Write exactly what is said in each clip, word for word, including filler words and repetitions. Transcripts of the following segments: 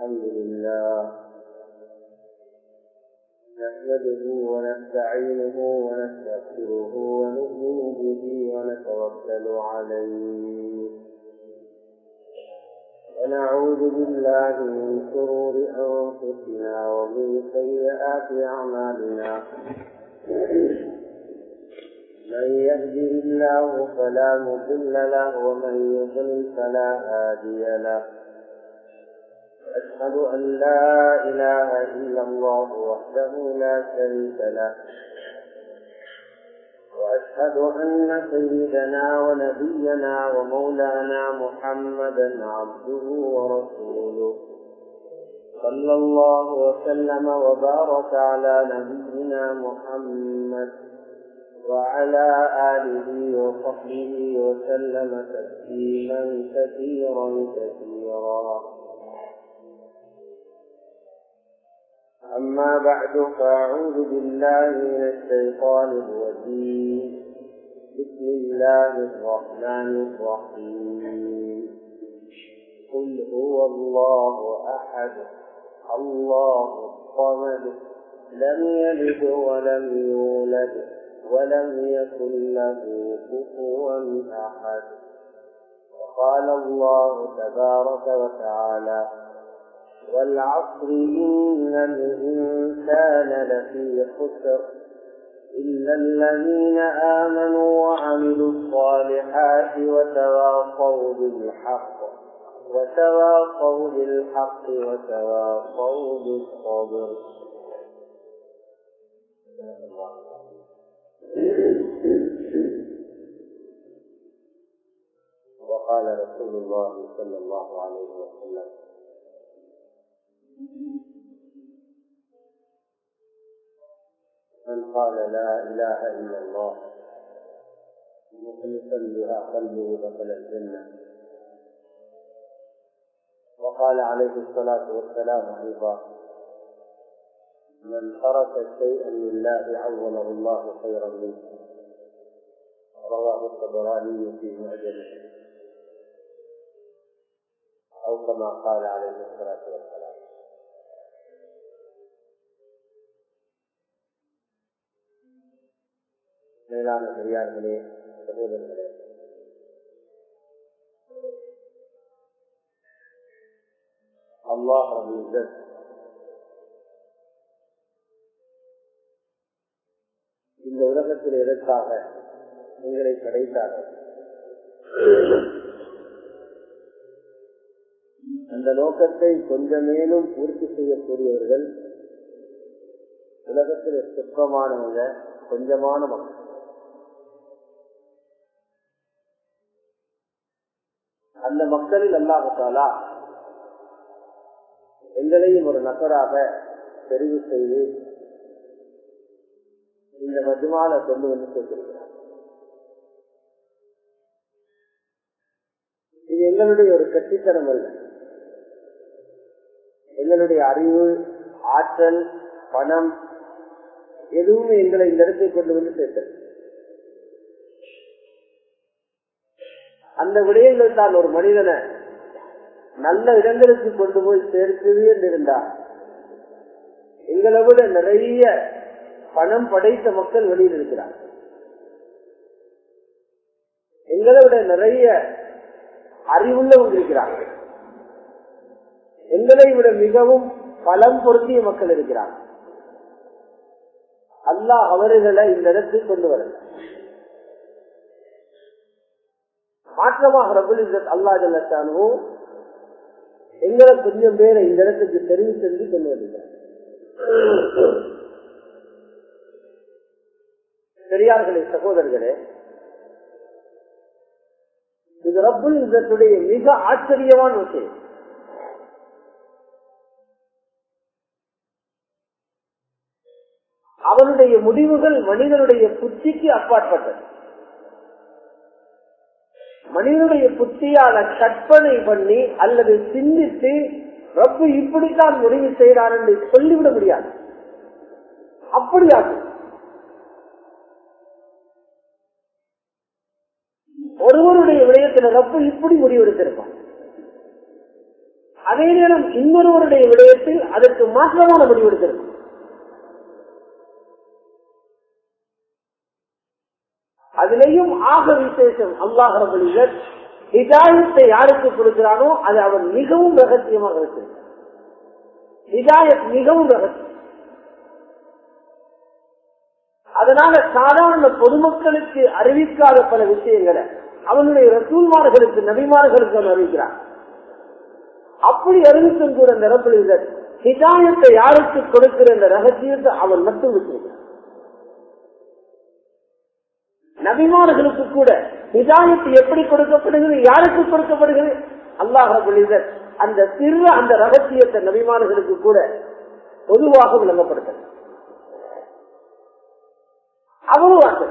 الحمد لله نحمده ونستعينه ونستغفره ونؤمن به ونتوكل عليه ونعوذ بالله من شرور أنفسنا ومن سيئات أعمالنا من يهده الله فلا مضل له ومن يضلل فلا هادي له أشهد أن لا إله إلا الله وحده لا شريك له وأشهد أن سيدنا ونبينا ومولانا محمدا عبده ورسوله صلى الله وسلم وبارك على نبينا محمد وعلى آله وصحبه وسلم تسليما كثيرا كثيرا. أما بعد فأعوذ بالله من الشيطان الرجيم. بسم الله الرحمن الرحيم. قل هو الله أحد الله الصمد لم يلد ولم يولد ولم يكن له كفوا أحد. وقال الله تبارك وتعالى والعصر إن الإنسان لفي خسر إلا الذين آمنوا وعملوا الصالحات وتواصوا بالحق وتواصوا بالحق وتواصوا بالصبر. وقال رسول الله صلى الله عليه وسلم من قال لا إله إلا الله مخلصا بها قلبه دخل الجنة. وقال عليه الصلاة والسلام أيضا من ترك شيئا لله عوضه الله خيرا منه. رواه الطبراني في معجمه أو كما قال عليه الصلاة والسلام. மேலான பெரியார்களே, சகோதரர்களே, அல்லாஹ் ரப்பல் இஸ்ஸத் இந்த உலகத்தில் எதற்காக உங்களை படைத்தார்கள்? அந்த நோக்கத்தை கொஞ்சமேலும் பூர்த்தி செய்யக்கூடியவர்கள் உலகத்தில் சுத்தமானவங்க, கொஞ்சமான மக்கள். அந்த மக்களில் அல்லாஹ் தஆலா எங்களையும் ஒரு நபராக தெரிவு செய்து இந்த மஜ்மால கொண்டு வந்து சேர்த்திருக்கிறார். இது எங்களுடைய ஒரு கட்சித்தனம் அல்ல. எங்களுடைய அறிவு, ஆற்றல், பணம் எதுவுமே எங்களை இந்த இடத்தை கொண்டு வந்து சேர்த்தது. அந்த விடயங்கள் தான் ஒரு மனிதனை நல்ல இடங்களுக்கு கொண்டு போய் சேர்க்குது என்று இருந்தார். எங்களை விட நிறைய பணம் படைத்த மக்கள் வெளியில் இருக்கிறார். எங்களை விட நிறைய அறிவுள்ளவங்க இருக்கிறார்கள். எங்களை விட மிகவும் பலம் பொருந்திய மக்கள் இருக்கிறார். அல்லாஹ் அவர்களை இந்த இடத்தில் கொண்டு வரல. மாற்றமாக ரப்பல் இஸ்ஸத் அல்லாஹ் ஜல்ல ஷானுஹு எங்களை கொஞ்சம் பேரை இந்த இடத்துக்கு தெரிவு செஞ்சு கொண்டு வருகிறார். பெரியார்களே, சகோதரர்களே, இது ரப்பல் இஸ்ஸத்துடைய மிக ஆச்சரியமான விஷயம். அவனுடைய முடிவுகள் மனிதனுடைய புத்திக்கு அப்பாற்பட்டது. மனிதனுடைய புத்தியால கற்பனை பண்ணி அல்லது சிந்தித்து ரப்பு இப்படித்தான் முடிவு செய்கிறார் என்று சொல்லிவிட முடியாது. அப்படியாகும். ஒருவருடைய விடயத்தில் ரப்பு இப்படி முடிவெடுத்திருப்பான். அதே நேரம் இன்னொருவருடைய விடயத்தில் அதற்கு மாற்றமான முடிவெடுக்கிறது. அதிலேயும் ஆக விசேஷம் அல்லாஹ் ரப்பல் இஸ்ஸத் ஹிதாயத்தை யாருக்கு கொடுக்கிறானோ அது அவன் மிகவும் ரகசியமாக இருக்கிறான். ஹிதாயத் மிகவும் ரகசியம். அதனால சாதாரண பொதுமக்களுக்கு அறிவிக்காத பல விஷயங்களை அவனுடைய ரசூல்மார்களுக்கு நபிமார்களுக்கு அவன் அறிவிக்கிறான். அப்படி அறிவித்தும் கூட அந்த ரப்பல் இஸ்ஸத் ஹிதாயத்தை யாருக்கு கொடுக்கிற அந்த ரகசியத்தை அவன் மட்டும் வச்சிருக்கிறான். நபிமார்களுக்கு கூட ஹிதாயத்து எப்படி கொடுக்கப்படுகிறது, யாருக்கு கொடுக்கப்படுகிறது, அல்லாஹ் ரப்பல் இஸ்ஸத் அந்த சிறு அந்த ரகசியத்தை நபிமார்களுக்கு கூட பொதுவாக விளங்கப்படுகிறது. அவ்வளவு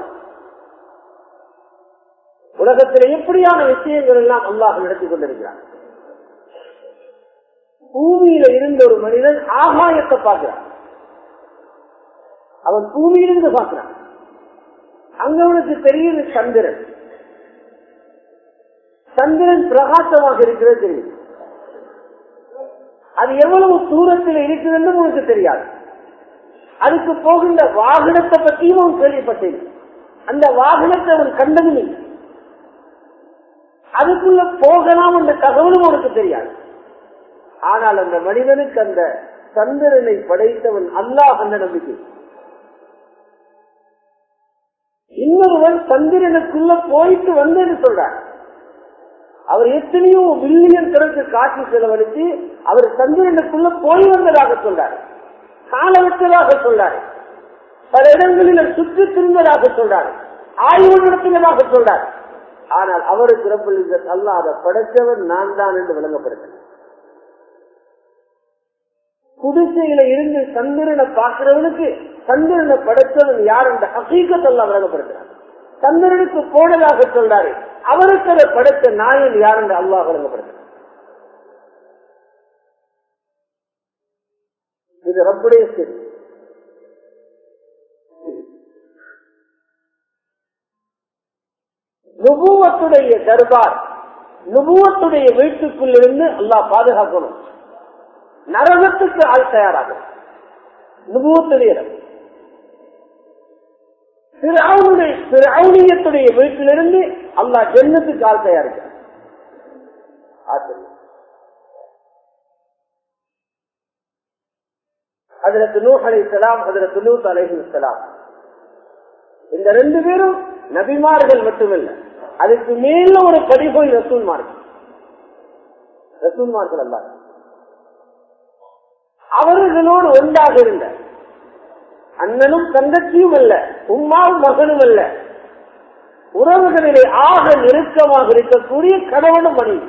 உலகத்தில் எப்படியான விஷயங்கள் எல்லாம் அல்லாஹ் நடத்தி கொண்டிருக்கிறார். பூமியில இருந்த ஒரு மனிதன் ஆகாயத்தை பார்க்கிறான். அவன் பூமியிலிருந்து பார்க்கிறான். அங்க அவனுக்கு தெரியுது சந்திரன். சந்திரன் பிரகாசமாக இருக்கிறது தெரியும். அது எவ்வளவு தூரத்தில் இருக்குதுன்னு உனக்கு தெரியாது. அதுக்கு போகின்ற வாகனத்தை பற்றியும் அவன் கேள்விப்பட்டேன். அந்த வாகனத்தை அவன் கண்டதும் இல்லை. அதுக்குள்ள போகலாம் என்ற தகவலும் அவனுக்கு தெரியாது. ஆனால் அந்த மனிதனுக்கு அந்த சந்திரனை படைத்தவன் அல்லாஹ் என்ற நம்பிக்கை. இன்னொருவன் சந்திரனுக்குள்ள போயிட்டு வந்தேன்னு சொல்றார். அவர் எத்தனையோ மில்லியன் கணக்கு காட்சி செலவழித்து அவர் சந்திரனுக்குள்ள போய் வந்ததாக சொல்றார். காலவற்றதாக சொல்றாரு. பல இடங்களில் சுற்றி திரிந்ததாக சொல்றாரு. ஆய்வு நடத்தினதாக சொல்றார். ஆனால் அவருக்கு ரப்பல் இஸ்ஸத் அல்லாஹ் அதை படைத்தவர் நான் தான் என்று விளங்கப்படுகிறார். குடிசையில இருந்து சந்திரனை பார்க்கிறவனுக்கு சந்திரனை படைத்தவன் யார் என்ற ஹகீகத் அல்லாஹ் விளங்கப்படுகிறார். சந்திரனுக்கு போனதாக சொல்றாரு. அவருக்கு அதை படைத்த நாயன் யார் என்று அல்லாஹ் விளங்கப்படுகிறார். இது ரப்புடைய சரி. நுபுவத்துடைய தர்பார், நுபுவத்துடைய வீட்டுக்குள் இருந்து அல்லாஹ் பாதுகாக்கணும். நரகத்துக்கு ஆள் தயாராகும். நுபுவத்துடைய இடம் ஃபிரௌனியத்துடைய வீட்டிலிருந்து அல்லாஹ் ஜன்னத்துக்கு ஆள் தயாரிக்கிறார். ஹஜ்ரத் நூஹ் அலைஹிஸ்ஸலாம், ஹஜ்ரத் லூத் அலைஹிஸ்ஸலாம் இந்த ரெண்டு பேரும் நபிமார்கள் மட்டுமல்ல, அதுக்கு மேல ஒரு படிபோய் ரசூல்மார்கள். ரசூல்மார்கள் அல்ல, அவர்களோடு ஒன்றாக இருந்த அண்ணனும் தங்கச்சியும் அல்ல, உம்மாவும் மகனும் அல்ல, உறவுகளிலே ஆக நெருக்கமாக இருக்கக்கூடிய கணவனும் மனைவி.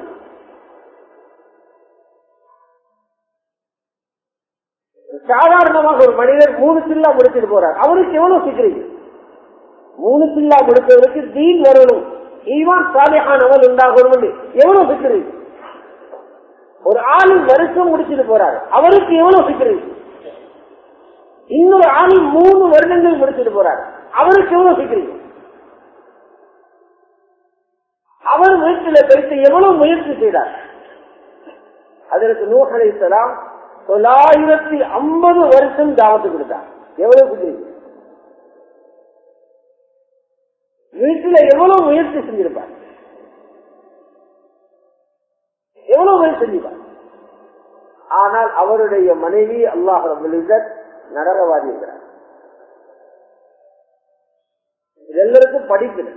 சாதாரணமாக ஒரு மனிதர் மூணு சில்லா முடிச்சுட்டு போறார். அவருக்கு எவ்வளவு சிக்கிறீங்க? மூணு சில்லா முடிப்பதற்கு தீன் வரணும், ஈமான் சாலிஹானவன் உண்டாகணும். எவ்வளவு சிக்கிறீங்க? ஒரு ஆளு வருஷம் முடிச்சுட்டு போறாரு, அவருக்கு எவ்வளவு சிக்கிறீங்க? இன்னொரு ஆளு மூணு வருடங்கள் முடிச்சுட்டு போறாரு, அவருக்கு எவ்வளவு சிக்கிறீங்க? அவர் வீட்டில் போயிட்டு எவ்வளவு முயற்சி செய்தார்? அதற்கு நூஹ் அலைஹிஸ்ஸலாம் தொள்ளாயிரத்தி ஐம்பது வருஷம் தாவத்து கொடுத்தார். எவ்வளவு சிக்கிறீங்க? வீட்டில் எவ்வளவு முயற்சி செஞ்சிருப்பார்? எவ்வளவு முயற்சி செஞ்சிருப்பார்? ஆனால் அவருடைய மனைவி அல்லாஹ் ரப்பல் இஸ்ஸத் நரகவாதி இருக்கிறார். இது எல்லாருக்கும் படிக்கணும்.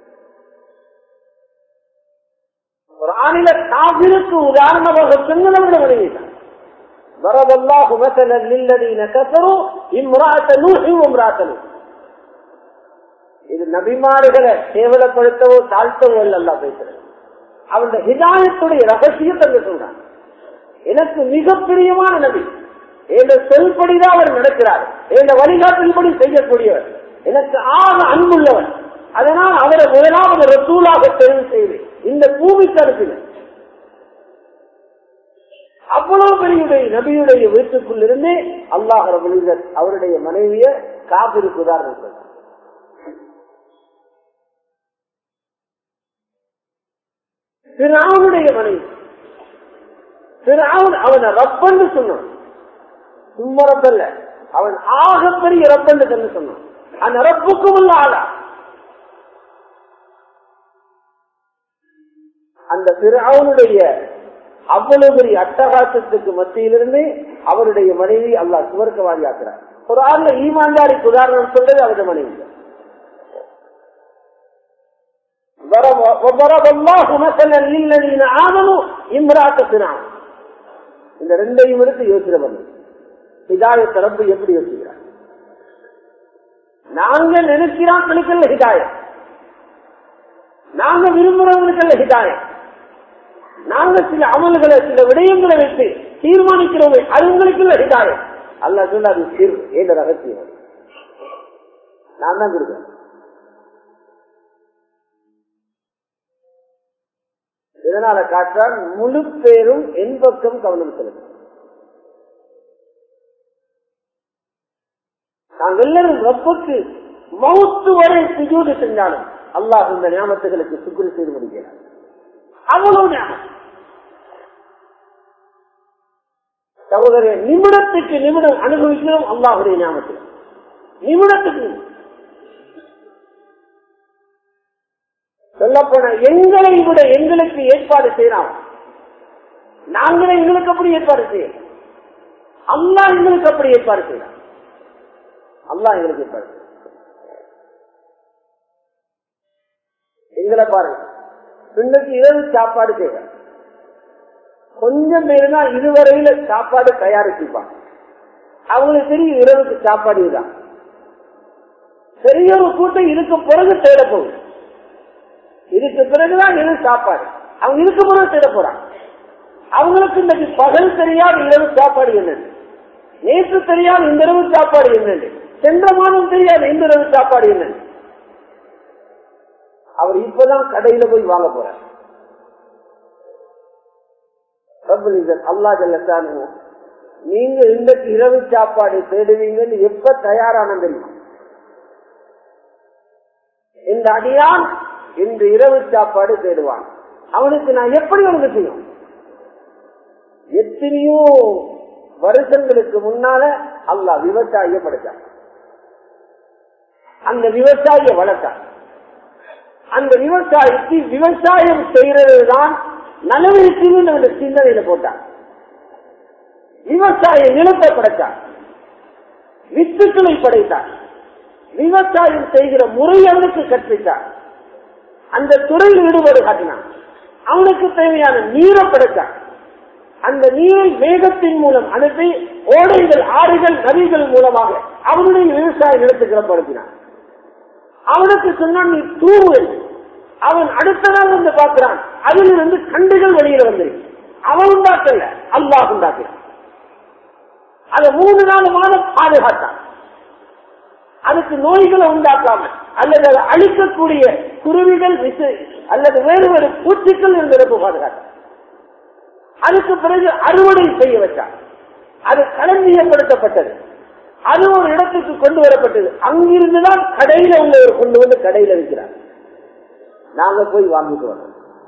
ஒரு ஆணில காபிருக்கு உதாரணமாக சொன்னவர்கள மனைவி தான். வரவல்லாஹு மஸலன் லில்லதீன கஃபரு இம்ராஅத நூஹ் வம்ராஅத லூத். இது நபிமார்களை கேவலப்படுத்தவோ தாழ்த்தவோ அல்ல பேசுறது. அவருடைய ஹிதாயத்துடைய ரகசியத்தை அங்க சொல்றான். எனக்கு மிக பிரியமான நபி, என்ற சொல்படிதான் அவர் நடக்கிறார், என்ற வழிகாட்டின்படி செய்யக்கூடியவர், எனக்கு ஆக அன்புள்ளவர். அதனால் அவரை முதலாவது ரசூலாக தெரிவு செய்து இந்த பூமிக்கு அனுப்பினார். அவ்வளவு பெரிய நபியுடைய வீட்டுக்குள் இருந்தே அல்லாஹ் ரப்பல் இஸ்ஸத் அவருடைய மனைவிய காபிருக்கு உதாரணம் சொல்றார். ஃபிரௌனுடைய மனைவி ஃபிரௌன் அவனை ரப்பன்னு சொன்னான். சும்மா ரப்பல்ல, அவன் ஆகப்பெரிய ரப்பன்னு சொன்னான். அந்த ரப்புக்கும் உள்ள ஆளா அந்த ஃபிரௌனுடைய அவ்வளவு பெரிய அட்டகாசத்துக்கு மத்தியிலிருந்து அவருடைய மனைவி அல்லாஹ் சுவர்க்கவாதி ஆக்குறார். ஒரு ஆள்ல ஈமான்தாரிக்கு உதாரணம் சொல்றது அவருடைய மனைவி. இந்த ரெண்டையும் எடுத்து யோசிக்கிற பண்ணு ஹிதாயத் ரப்பு எப்படி யோசிக்கிறார்? நாங்க நினைக்கிறாங்களுக்கல்ல ஹிதாயத், நாங்க விரும்புறவங்களுக்கல்ல ஹிதாயத். நாங்க சில அமல்களை சில விடயங்களை வைத்து தீர்மானிக்கிறோம், அது உங்களுக்குள்ள ஹிதாயத். அல்லாஹ் சொல்ல அது சிறு ஏத ரகசியம், நான் தான் கொடுக்கிறேன். இதனால காற்றால் முழு பேரும் என் பக்கம் கவனம் செலுத்தும். நாங்கள் எல்லாரும் ரப்புக்கு மௌத்து வரை சுஜூது செஞ்சாலும் அல்லாஹ் இந்த நியாமத்துகளுக்கு சுக்குரு செய்து முடிக்கிறார். அவ்வளவு நியாமம். சகோதரே, நிமிடத்துக்கு நிமிடம் அனுபவிக்கிறோம் அல்லாஹுடைய நியாமத்தில். நிமிடத்துக்கு சொல்லப்போன எங்களை விட எங்களுக்கு ஏற்பாடு செய்யலாம். நாங்களே எங்களுக்கு அப்படி ஏற்பாடு செய்யலாம். அல்லாஹ் எங்களுக்கு அப்படி ஏற்பாடு செய்யலாம். அல்லாஹ் எங்களுக்கு ஏற்பாடு செய்யலாம். எங்களை பாருங்க, இன்னைக்கு இரவு சாப்பாடு செய்வாங்க. கொஞ்சம் பேர் தான் இதுவரையில சாப்பாடு தயாரிச்சுப்பாங்க. அவங்களுக்கு தெரியும் இரவுக்கு சாப்பாடு இதுதான். பெரிய ஒரு கூட்டம் இதுக்கு பிறகு தேட போகுது. இதுக்கு பிறகுதான் இரவு சாப்பாடு. அவங்க இதுக்கு பிறகு தேட போறாங்க. அவங்களுக்கு இன்னைக்கு பகல் தெரியாது இரவு சாப்பாடு என்னன்னு, நேற்று தெரியாது இந்த இரவு சாப்பாடு என்னன்னு, சென்ற மாதம் தெரியாது இந்த இரவு சாப்பாடு என்னன்னு. அவர் இப்பதான் கடையில போய் வாங்க போறார். அல்லாஹ் ஜல்லஷானு நீங்க இன்றைக்கு இரவு சாப்பாடு தேடுவீங்கன்னு எப்ப தயாரான தெரியுமா? இந்த அடியான் இந்த இரவு சாப்பாடு தேடுவான். அவனுக்கு நான் எப்படி அவனுக்கு செய்யும்? எத்தனையோ வருஷங்களுக்கு முன்னால அல்லாஹ் விவசாயிய படைச்சான். அந்த விவசாயிய வளர்த்தான். அந்த விவசாயிக்கு விவசாயம் செய்யறதுதான் நலவிருக்குன்னு சிந்தனையில போட்டான். விவசாய நிலத்தை படைத்தான், வித்துக்களை படைத்தான், விவசாயம் செய்கிற முறை அவனுக்கு கற்பித்தான், அந்த துறையில் ஈடுபாடு காட்டினான். அவனுக்கு தேவையான நீரை படைத்தான். அந்த நீரை மேகத்தின் மூலம் அனுப்பி ஓடைகள், ஆறுகள், நதிகள் மூலமாக அவனுடைய விவசாய நிலத்துக்கு கிளப்படுத்தினான். அவனுக்கு சொன்னான் நீ தூவு. அவன் அடுத்த நாள் வந்து பார்க்கிறான், அதில் இருந்து கண்டுகள் வெளியில வந்துருக்கு. அவன் உண்டாக்கல, அல்லாஹ் உண்டாக்கிறான். அதை மூணு நாலு மாதம் பாதுகாத்தான். அதுக்கு நோய்களை உண்டாக்காம அல்லது அதை அழிக்கக்கூடிய குருவிகள் அல்லது வேறு வேறு பூச்சிகள் இருந்ததற்கு பாதுகாத்தான். அதுக்கு பிறகு அறுவடை செய்ய வச்சான். அது களஞ்சியப்படுத்தப்பட்டது. அது ஒரு இடத்துக்கு கொண்டு வரப்பட்டது. அங்கிருந்துதான் கடையில உள்ளவர் கொண்டு வந்து கடையில வைக்கிறார். நாங்க போய் வாங்கிட்டு வரோம்.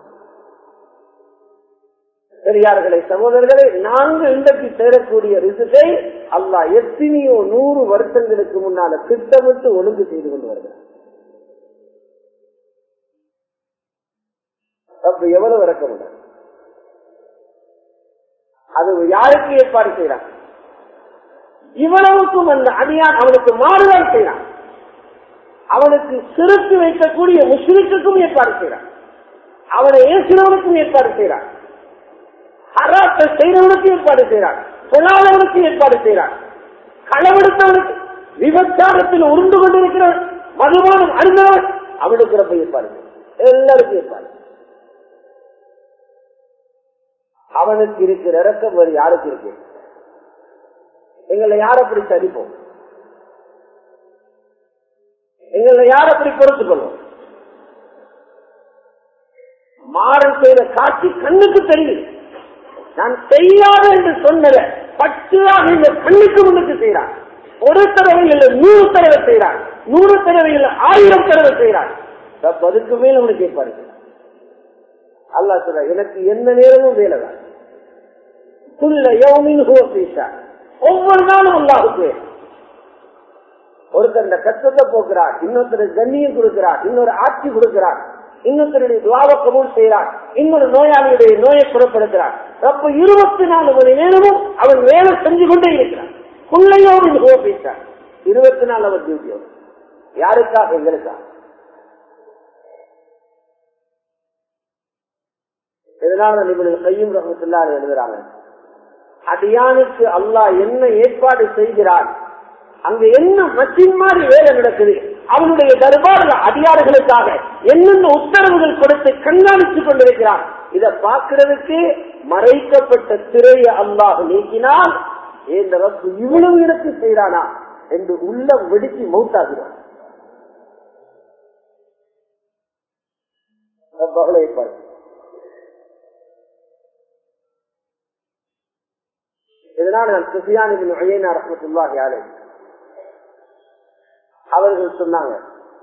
பெரியார்களே, சகோதரர்களே, நாங்கள் இன்றைக்கு சேரக்கூடிய ரிசுகை அல்லாஹ் எத்தனையோ நூறு வருஷங்களுக்கு முன்னால திட்டமிட்டு ஒழுங்கு செய்து கொண்டு வருகிறார். அப்ப எவ்வளவு இறக்க முடியும்? அது யாருக்கு ஏற்பாடு செய்யறான்? இவ்வளவுக்கும் அந்த அடியான் அவனுக்கு மாறுதல் செய்யறான். அவனுக்கு சிறுத்து வைக்கக்கூடிய முஸ்லிக்குக்கும் ஏற்பாடு செய்யறான். அவனை ஏசினவனுக்கும் ஏற்பாடு செய்யறான். ஹராத்தை செய்தவனுக்கு ஏற்பாடு செய்யறான். சொல்லாதவனுக்கு ஏற்பாடு செய்யறான். களவெடுத்தவனுக்கு, விபச்சாரத்தில் உருண்டு கொண்டிருக்கிறவன், மதுபானம் அறிந்தவன், அவனுக்கு ரொம்ப ஏற்பாடு, எல்லாருக்கும் ஏற்பாடு. அவனுக்கு இருக்கிற இறக்கம் வேறு யாருக்கு இருக்கு? எங்களை யார் அப்படி தடிப்போம்? எங்களை யார் அப்படி பொறுத்துக் கொள்வோம்? மாறல் செய்த காட்சி கண்ணுக்கு தெரியும். நான் செய்யாத என்று சொன்னத பட்டுதான் இந்த கண்ணுக்கு முன்னுக்கு செய்யறான். ஒரு தடவை இல்லை நூறு தடவை செய்யறான். நூறு தடவை இல்லை ஆயிரம் தடவை செய்யறான். அதுக்கு மேல உனக்கு ஏற்பாடு. அல்லாஹ் சொல்ற எனக்கு எந்த நேரமும் வேலைதான். குல்ல யௌமின் ஹுவ ஃபீ ஷான். ஒவ்வொரு நாளும் அல்லாஹ்வுக்கு ஒருத்தர் கஷ்டத்தை போக்குறார், இன்னொருத்தர் கண்ணியம் கொடுக்கிறார், இன்னொரு ஆட்சி கொடுக்கிறார், இன்னொருத்தருடைய துவாவை கபூல் செய்கிறார், இன்னொரு நோயாளியுடைய நோயை குணப்படுத்துகிறார். அப்ப இருபத்தி நாலு மணி நேரமும் அவர் வேலை செஞ்சு கொண்டே இருக்கிறார். குள்ளையோடு பேசார் இருபத்தி நாலு அவர் டியூட்டியோடு. யாருக்காக? எங்களுக்கா? இதனால நிபுணர் கையும் ரஹ்மத்துல்லாஹி எழுதுறாங்க, அடியானுக்கு அல்லாஹ் என்ன ஏற்பாடு செய்கிறார், அங்க என்ன மச்சின் மாதிரி வேலை நடக்குது, அவனுடைய தர்பாரில் அதிகாரிகளுக்காக என்னென்ன உத்தரவுகள் கொடுத்து கண்காணித்துக் கொண்டிருக்கிறான். இதை பார்க்கிறதுக்கு மறைக்கப்பட்ட திரையை அல்லாஹ் நீக்கினால் இந்த ரப்பு இவ்வளவு இடத்து செய்யறானா என்று உள்ள வெடிச்சு மௌத்தாகிறான். இதனால் நான் சுஃபியான் இப்னு உயைனா ரஹ்மத்துல்லாஹி அலைஹி அவர்கள் சொன்னாங்க,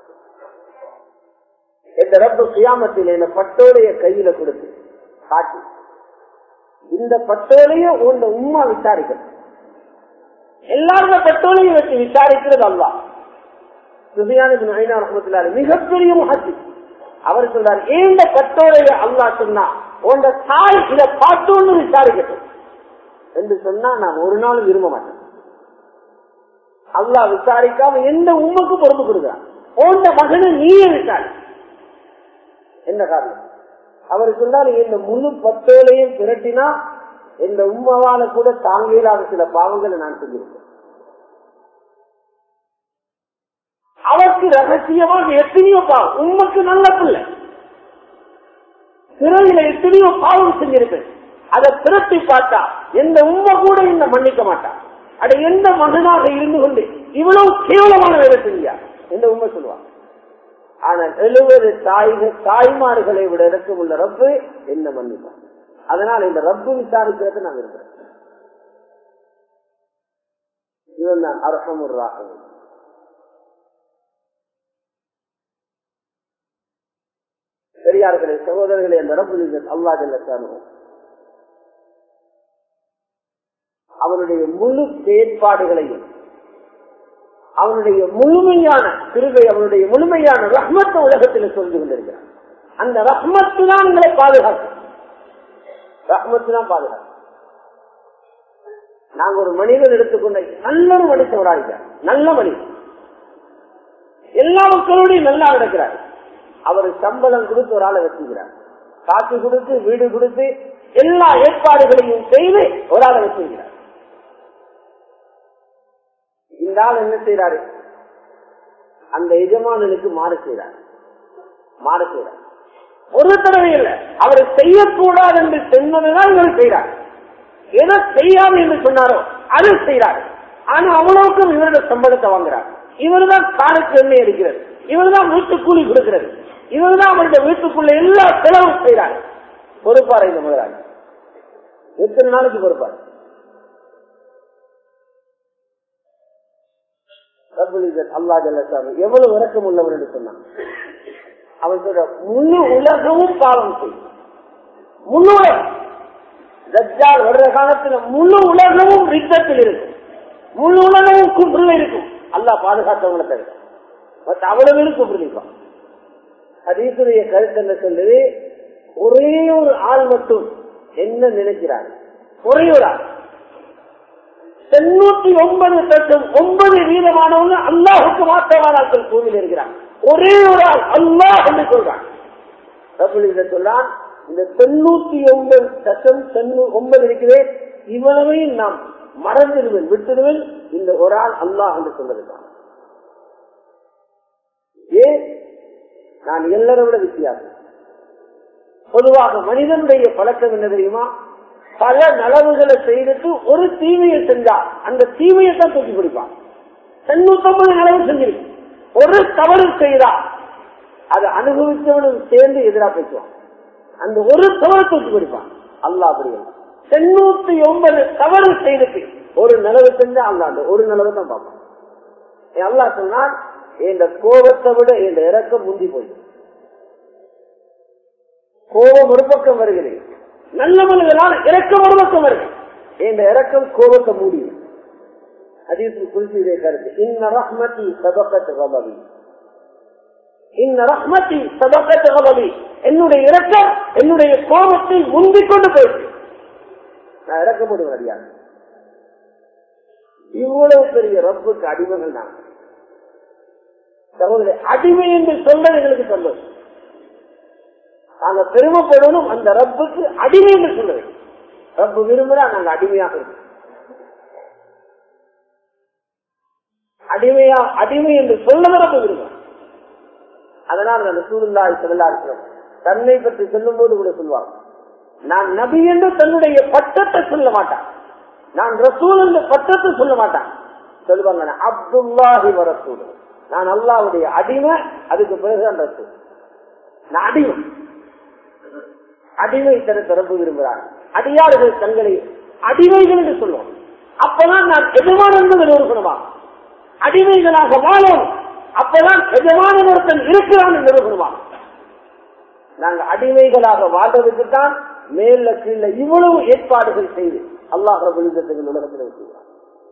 இந்த ரப்பு கியாமத்தில் என்ன பட்டோடைய கையில கொடுத்து காட்டி, இந்த பட்டோலைய உங்க உம்மா விசாரிக்கிறது, எல்லாருமே பட்டோலையும் வச்சு விசாரிக்கிறது அல்லாஹ். சுஃபியான் இப்னு உயைனா ரஹ்மத்துல்லாஹி அலைஹி மிகப்பெரிய முஹத்திஸ். அவர் சொல்றார், ஏந்த பட்டோலைய அல்லாஹ் சொன்னா உங்க தாய் இதை பார்த்தோன்னு விசாரிக்கட்டும் என்று சொன்னா நான் ஒரு நாளும் விரும்ப மாட்டேன். அல்லாஹ் விசாரிக்காம எந்த உண்மைக்கு பொறுப்பு கொடுக்கிறான். உண்ட மகனை நீயே விசாரி. என்ன காரணம்? அவர் சொன்னார், இந்த முழு பத்தோலையும் திரட்டினா இந்த உண்மைவால கூட தாங்க இல்லாத சில பாவங்களை நான் செஞ்சிருக்கேன். அவருக்கு ரகசியமாக எத்தனையோ பாவம், உண்மைக்கு நல்ல பிள்ளை பிறவில எத்தனையோ பாவம் செஞ்சிருப்பேன். அதை திரட்டி பார்த்தா எந்த உண்மை கூட இந்த மன்னிக்க மாட்டான். அட எந்த மகனாக இருந்து கொண்டு இவ்வளவு கேவலமான வேலை செஞ்சா எந்த உண்மை சொல்லுவாங்க. ஆனால் எழுபது தாய்கள் தாய்மார்களை விட இறக்கம் உள்ள ரப்பு என்ன மன்னிப்பான். அதனால் இந்த ரப்பு விசாரிக்கிறது நான் இருக்கிறேன். இவன் தான் அர்ஹமுர் ராஹிமீன். பெரியார்களே, சகோதரர்களே, அந்த ரப்பு அல்லாஹ் ஜல்ல ஷானுஹு அவனுடைய முழு செயற்பாடுகளையும் அவனுடைய முழுமையான கிருபை, அவனுடைய முழுமையான ரஹ்மத் உலகத்தில் சொல்லி கொண்டிருக்கிறான். அந்த ரஹ்மத்து தான் எங்களை பாதுகாக்கும். ரஹ்மத்து தான் பாதுகாக்கும். நாங்க ஒரு மனிதன் எடுத்துக்கொண்ட நல்ல ஒரு மனுஷவராக நல்ல மனிதன், எல்லா மக்களோடையும் நல்லா நடக்கிறார். அவர் சம்பளம் கொடுத்து ஒரு ஆளை வச்சுக்கிறார், காசு கொடுத்து வீடு கொடுத்து எல்லா ஏற்பாடுகளையும் செய்து ஒரு ஆளை வச்சுக்கிறார். இந்த ஆள் என்ன செய்யறாரு? அந்த எஜமானனுக்கு மாறு செய்யறார். மாறு செய்யறார் ஒரு தடவை இல்லை, அவரை செய்யக்கூடாது என்று சொன்னதுதான் இவர் செய்யறார். எதை செய்யாது என்று சொன்னாரோ அதை செய்யறாரு. ஆனா அவ்வளவுக்கும் இவருடைய சம்பளத்தை வாங்குறார். இவர் தான் காலுக்கு எண்ணெய் எடுக்கிறது, இவர் தான் வீட்டு கூலி கொடுக்கிறது, இவர் தான் அவருடைய வீட்டுக்குள்ள எல்லா செலவும் செய்யறாரு. பொறுப்பாரு இந்த முதலாளி. எத்தனை நாளைக்கு பொறுப்பாரு? அல்லாஹ் ஜல்ல ஷானுஹு எவ்வளவு இரக்கம் உள்ளவர் என்று சொன்னான். அவன் சொல்ற முழு உலகமும் பாவம் செய்யும். முழு தஜ்ஜால் வர்ற காலத்துல முழு உலகமும் ரித்தத்தில் இருக்கும், முழு உலகமும் குஃப்ரில் இருக்கும். அல்லாஹ் பாதுகாத்தவங்களை தவிர மற்ற அவ்வளவு பேரும் குஃப்ரில் இருப்பான். ஹதீஸுடைய கருத்து என்ன சொல்லுது? ஒரே ஒரு ஆள் மட்டும் என்ன நினைக்கிறார்? ஒரே ஒரு ஆள் தொண்ணூத்தி ஒன்பது தட்டும் ஒன்பது வீதமானவங்க அல்லாஹுக்கு மாற்றவானாக்கள் பூமியில் இருக்கிறார். ஒரே ஒரு ஆள் அல்லாஹ் என்று சொல்றான். சொல்றான், இந்த தொண்ணூத்தி ஒன்பது தட்டம் ஒன்பது இருக்கிறேன், இவ்வளவையும் நாம் மறந்துடுவேன், விட்டுடுவேன், இந்த ஒரு ஆள் அல்லாஹ் என்று சொல்லிருக்கான். ஏன்? நான் எல்லாரை விட வித்தியாசம். பொதுவாக மனிதனுடைய பழக்கம் என்ன தெரியுமா? பல நலவுகளை செய்துட்டு ஒரு தீமையை செஞ்சா அந்த தீமையை தான் தூக்கி பிடிப்பான். தொண்ணூத்தி ஒன்பது நலவு செஞ்சிருக்கு, ஒரு தவறு செய்தா அதை அனுபவித்தவனும் சேர்ந்து எதிராக பேசுவான். அந்த ஒரு தவறு தூக்கி பிடிப்பான். அல்லாஹ் அப்படி தொண்ணூத்தி ஒன்பது தவறு செய்துட்டு ஒரு நலவு செஞ்சா அல்லாஹ் அந்த ஒரு நலவை தான் பார்ப்பான். அல்லாஹ் சொன்னால், இந்த கோபத்தை விட இந்த இறக்கம் முந்தி போயிடும். கோபம் ஒரு பக்கம் வருகிறது, நல்ல மனிதனால் இறக்கம் ஒரு பக்கம் வருகிறது. இந்த இறக்கம் கோபத்தை மூடிடும். ஹதீஸில் குறிப்பிட்ட கருத்து, இன்ன ரஹ்மதி சபகத் கலபி, இன்ன ரஹ்மதி சபகத் கலபி, என்னுடைய இறக்கம் என்னுடைய கோபத்தை முந்திக் கொண்டு போயிட்டு நான் இறக்கப்படுவேன் அடியான். இவ்வளவு பெரிய ரப்புக்கு அடிமைகள் நான். சகோதரி, அடிமை என்று சொல்றது எங்களுக்கு சொல்லுது. நாங்க பெருமைப்படணும் அந்த ரப்புக்கு அடிமை என்று சொல்லுது. ரப்பு விரும்புறா நாங்க அடிமையாக இருக்கோம். அடிமையா அடிமை என்று சொல்லத ரப்பு விரும்புறோம். அதனால் அந்த ரசூலுல்லாஹி ஸல்லல்லாஹு அலைஹி வஸல்லம் தன்னை பற்றி சொல்லும் போது கூட சொல்லுவாங்க, நான் நபி என்று தன்னுடைய பட்டத்தை சொல்ல மாட்டான், நான் ரசூல் என்று பட்டத்தை சொல்ல மாட்டான். சொல்லுவாங்க அப்துல்லாஹி வ ரசூல், நான் அல்லாஹ்வுடைய அடிமை, அதுக்கு பிறகுதான் ரசூல். நான் அடிமை. அடிமை தனக்கு ரப்பு விரும்புகிறார். அடியார்கள் தங்களை அடிமைகள் என்று சொல்லுவோம். அப்பதான் நான் எஜமான் என்பது நிரூபணமா. அடிமைகளாக வாழும், அப்பதான் எஜமான ஒருத்தன் இருக்கிறான் என்று நிரூபணமா. நாங்கள் அடிமைகளாக வாழ்வதற்கு தான் மேல கீழே இவ்வளவு ஏற்பாடுகள் செய்து அல்லாஹ் ரப்பல் இஸ்ஸத் உலகத்தில் வச்சுக்கிறார்.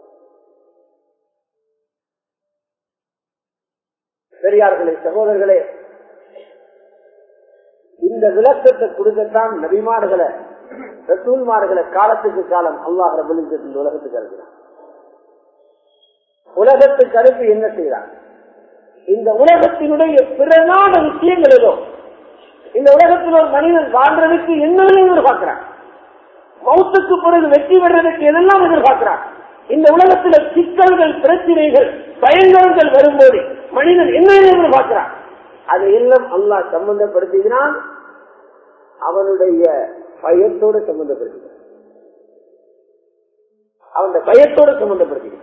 பெரியார்களே, சகோதரர்களே, இந்த விளக்கத்தை கொடுக்கத்தான் நபிமார்களை ரசூல்மார்களை காலத்துக்கு காலம் அல்லாஹ் ரப்பல் இஸ்ஸத் இந்த உலகத்துக்கு அனுப்பினார். உலகத்துக்கு அனுப்பி என்ன செய்யறாங்க? இந்த உலகத்தினுடைய பிரதான விஷயங்கள் ஏதோ, இந்த உலகத்தில் ஒரு மனிதன் வாழ்றதுக்கு என்னென்ன எதிர்பார்க்கிறான், மௌத்துக்கு பிறகு வெற்றி பெறதுக்கு எதெல்லாம் எதிர்பார்க்கிறான், இந்த உலகத்தில் சிக்கல்கள், பிரச்சனைகள், பயங்கரங்கள் வரும்போது மனிதன் என்ன எதிர்பார்க்கிறான், அதை எல்லாம் அல்லாஹ் சம்பந்தப்படுத்தினான். அவனுடைய பயத்தோடு சம்பந்தப்படுத்தினான். அவனுடைய பயத்தோடு சம்பந்தப்படுத்தினான்.